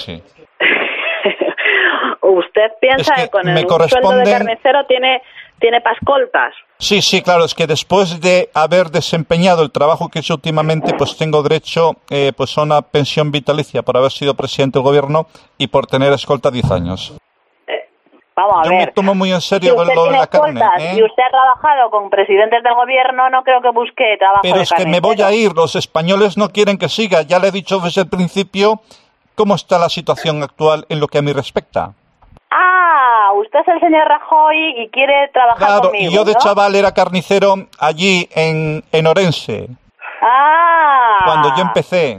S8: ¿Usted piensa que con el sueldo de carnicero tiene pascoltas?
S3: Sí, claro, es que después de haber desempeñado el trabajo que he hecho últimamente, pues tengo derecho pues a una pensión vitalicia por haber sido presidente del gobierno y por tener escolta 10 años.
S8: Vamos a ver.
S3: Yo me tomo muy en serio
S8: si usted
S3: lo de
S8: tiene
S3: la carne.
S8: Y usted ha trabajado con presidentes del gobierno, no creo que busque trabajo
S3: Pero es que me voy a ir, los españoles no quieren que siga. Ya le he dicho desde el principio cómo está la situación actual en lo que a mí respecta.
S8: Ah, usted es el señor Rajoy y quiere trabajar conmigo,
S3: y yo de
S8: ¿no?
S3: chaval era carnicero allí en Orense.
S8: Ah.
S3: Cuando yo empecé.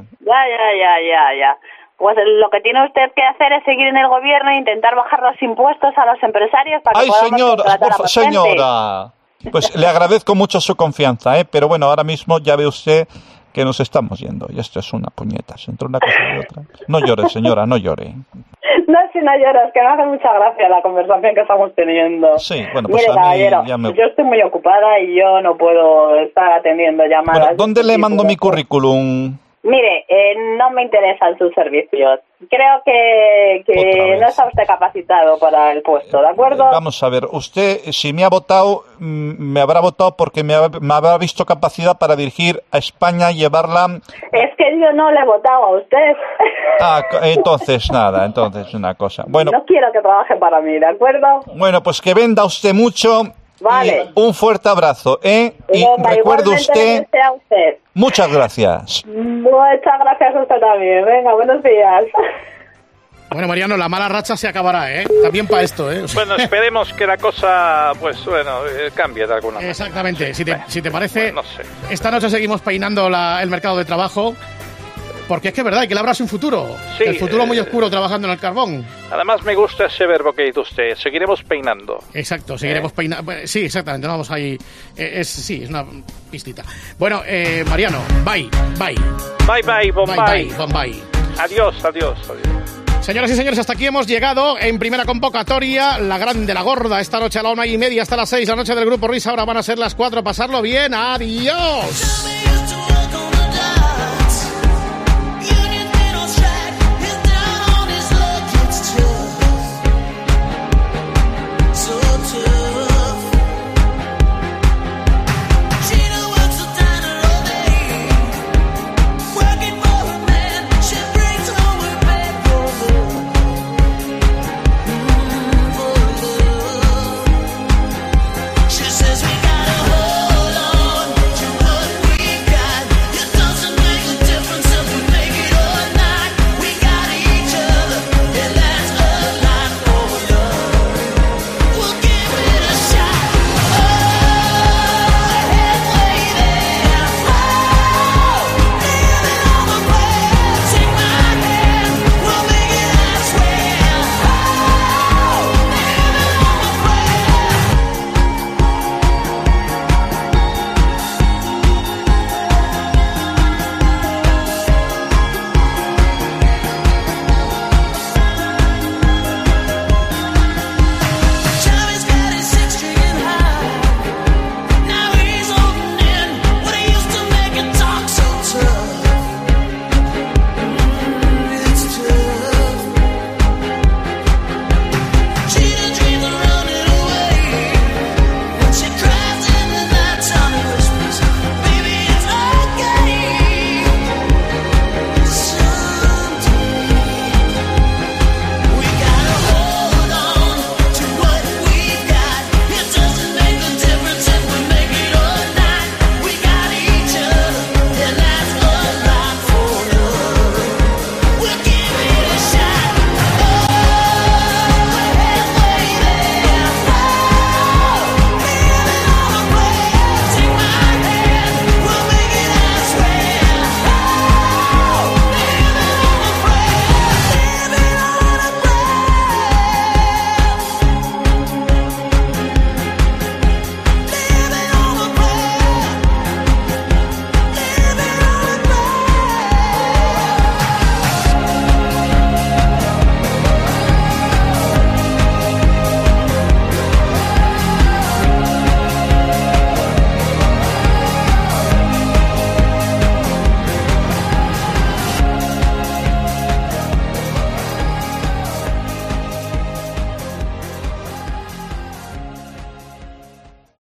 S8: Ya. Pues lo que tiene usted que hacer es seguir en el gobierno e intentar bajar los impuestos a los empresarios para que podamos contratar a más
S3: señora! Pues le agradezco mucho su confianza, pero bueno, ahora mismo ya ve usted que nos estamos yendo y esto es una puñeta, entre una cosa y otra. No llore, señora, no llore.
S8: No, si no lloras, que me hace mucha gracia la conversación que estamos teniendo.
S3: Sí, bueno, pues
S8: mire,
S3: a mí
S8: caballero, yo estoy muy ocupada y yo no puedo estar atendiendo llamadas.
S3: Bueno, ¿dónde le mando mi currículum?
S8: Mire, no me interesan sus servicios. Creo que no está usted capacitado para el puesto, ¿de acuerdo?
S3: Vamos a ver, usted, si me ha votado, me habrá votado porque me habrá visto capacidad para dirigir a España y llevarla...
S8: Es que yo no le he votado a usted.
S3: Ah, entonces una cosa. Bueno,
S8: no quiero que trabaje para mí, ¿de acuerdo?
S3: Bueno, pues que venda usted mucho...
S8: Vale.
S3: Y un fuerte abrazo, Y recuerde usted... Muchas gracias.
S8: Muchas gracias a usted también. Venga, buenos días.
S4: Bueno, Mariano, la mala racha se acabará, También para esto,
S9: Bueno, esperemos que la cosa, pues bueno, cambie de alguna manera.
S4: Exactamente. Si te parece,
S9: no sé.
S4: Esta noche seguimos peinando el mercado de trabajo. Porque es que es verdad, que le habrá sin futuro.
S9: Sí,
S4: el futuro muy oscuro trabajando en el carbón.
S9: Además me gusta ese verbo que dice usted. Seguiremos peinando.
S4: Exacto, seguiremos peinando. Sí, exactamente, vamos ahí. Es una pistita. Bueno, Mariano, bye.
S9: Bye,
S4: Bombay.
S9: Adiós.
S4: Señoras y señores, hasta aquí hemos llegado en primera convocatoria. La grande, la gorda, esta noche a la 1:30 hasta las 6. La noche del Grupo Risa, ahora van a ser las 4. Pasarlo bien. Adiós.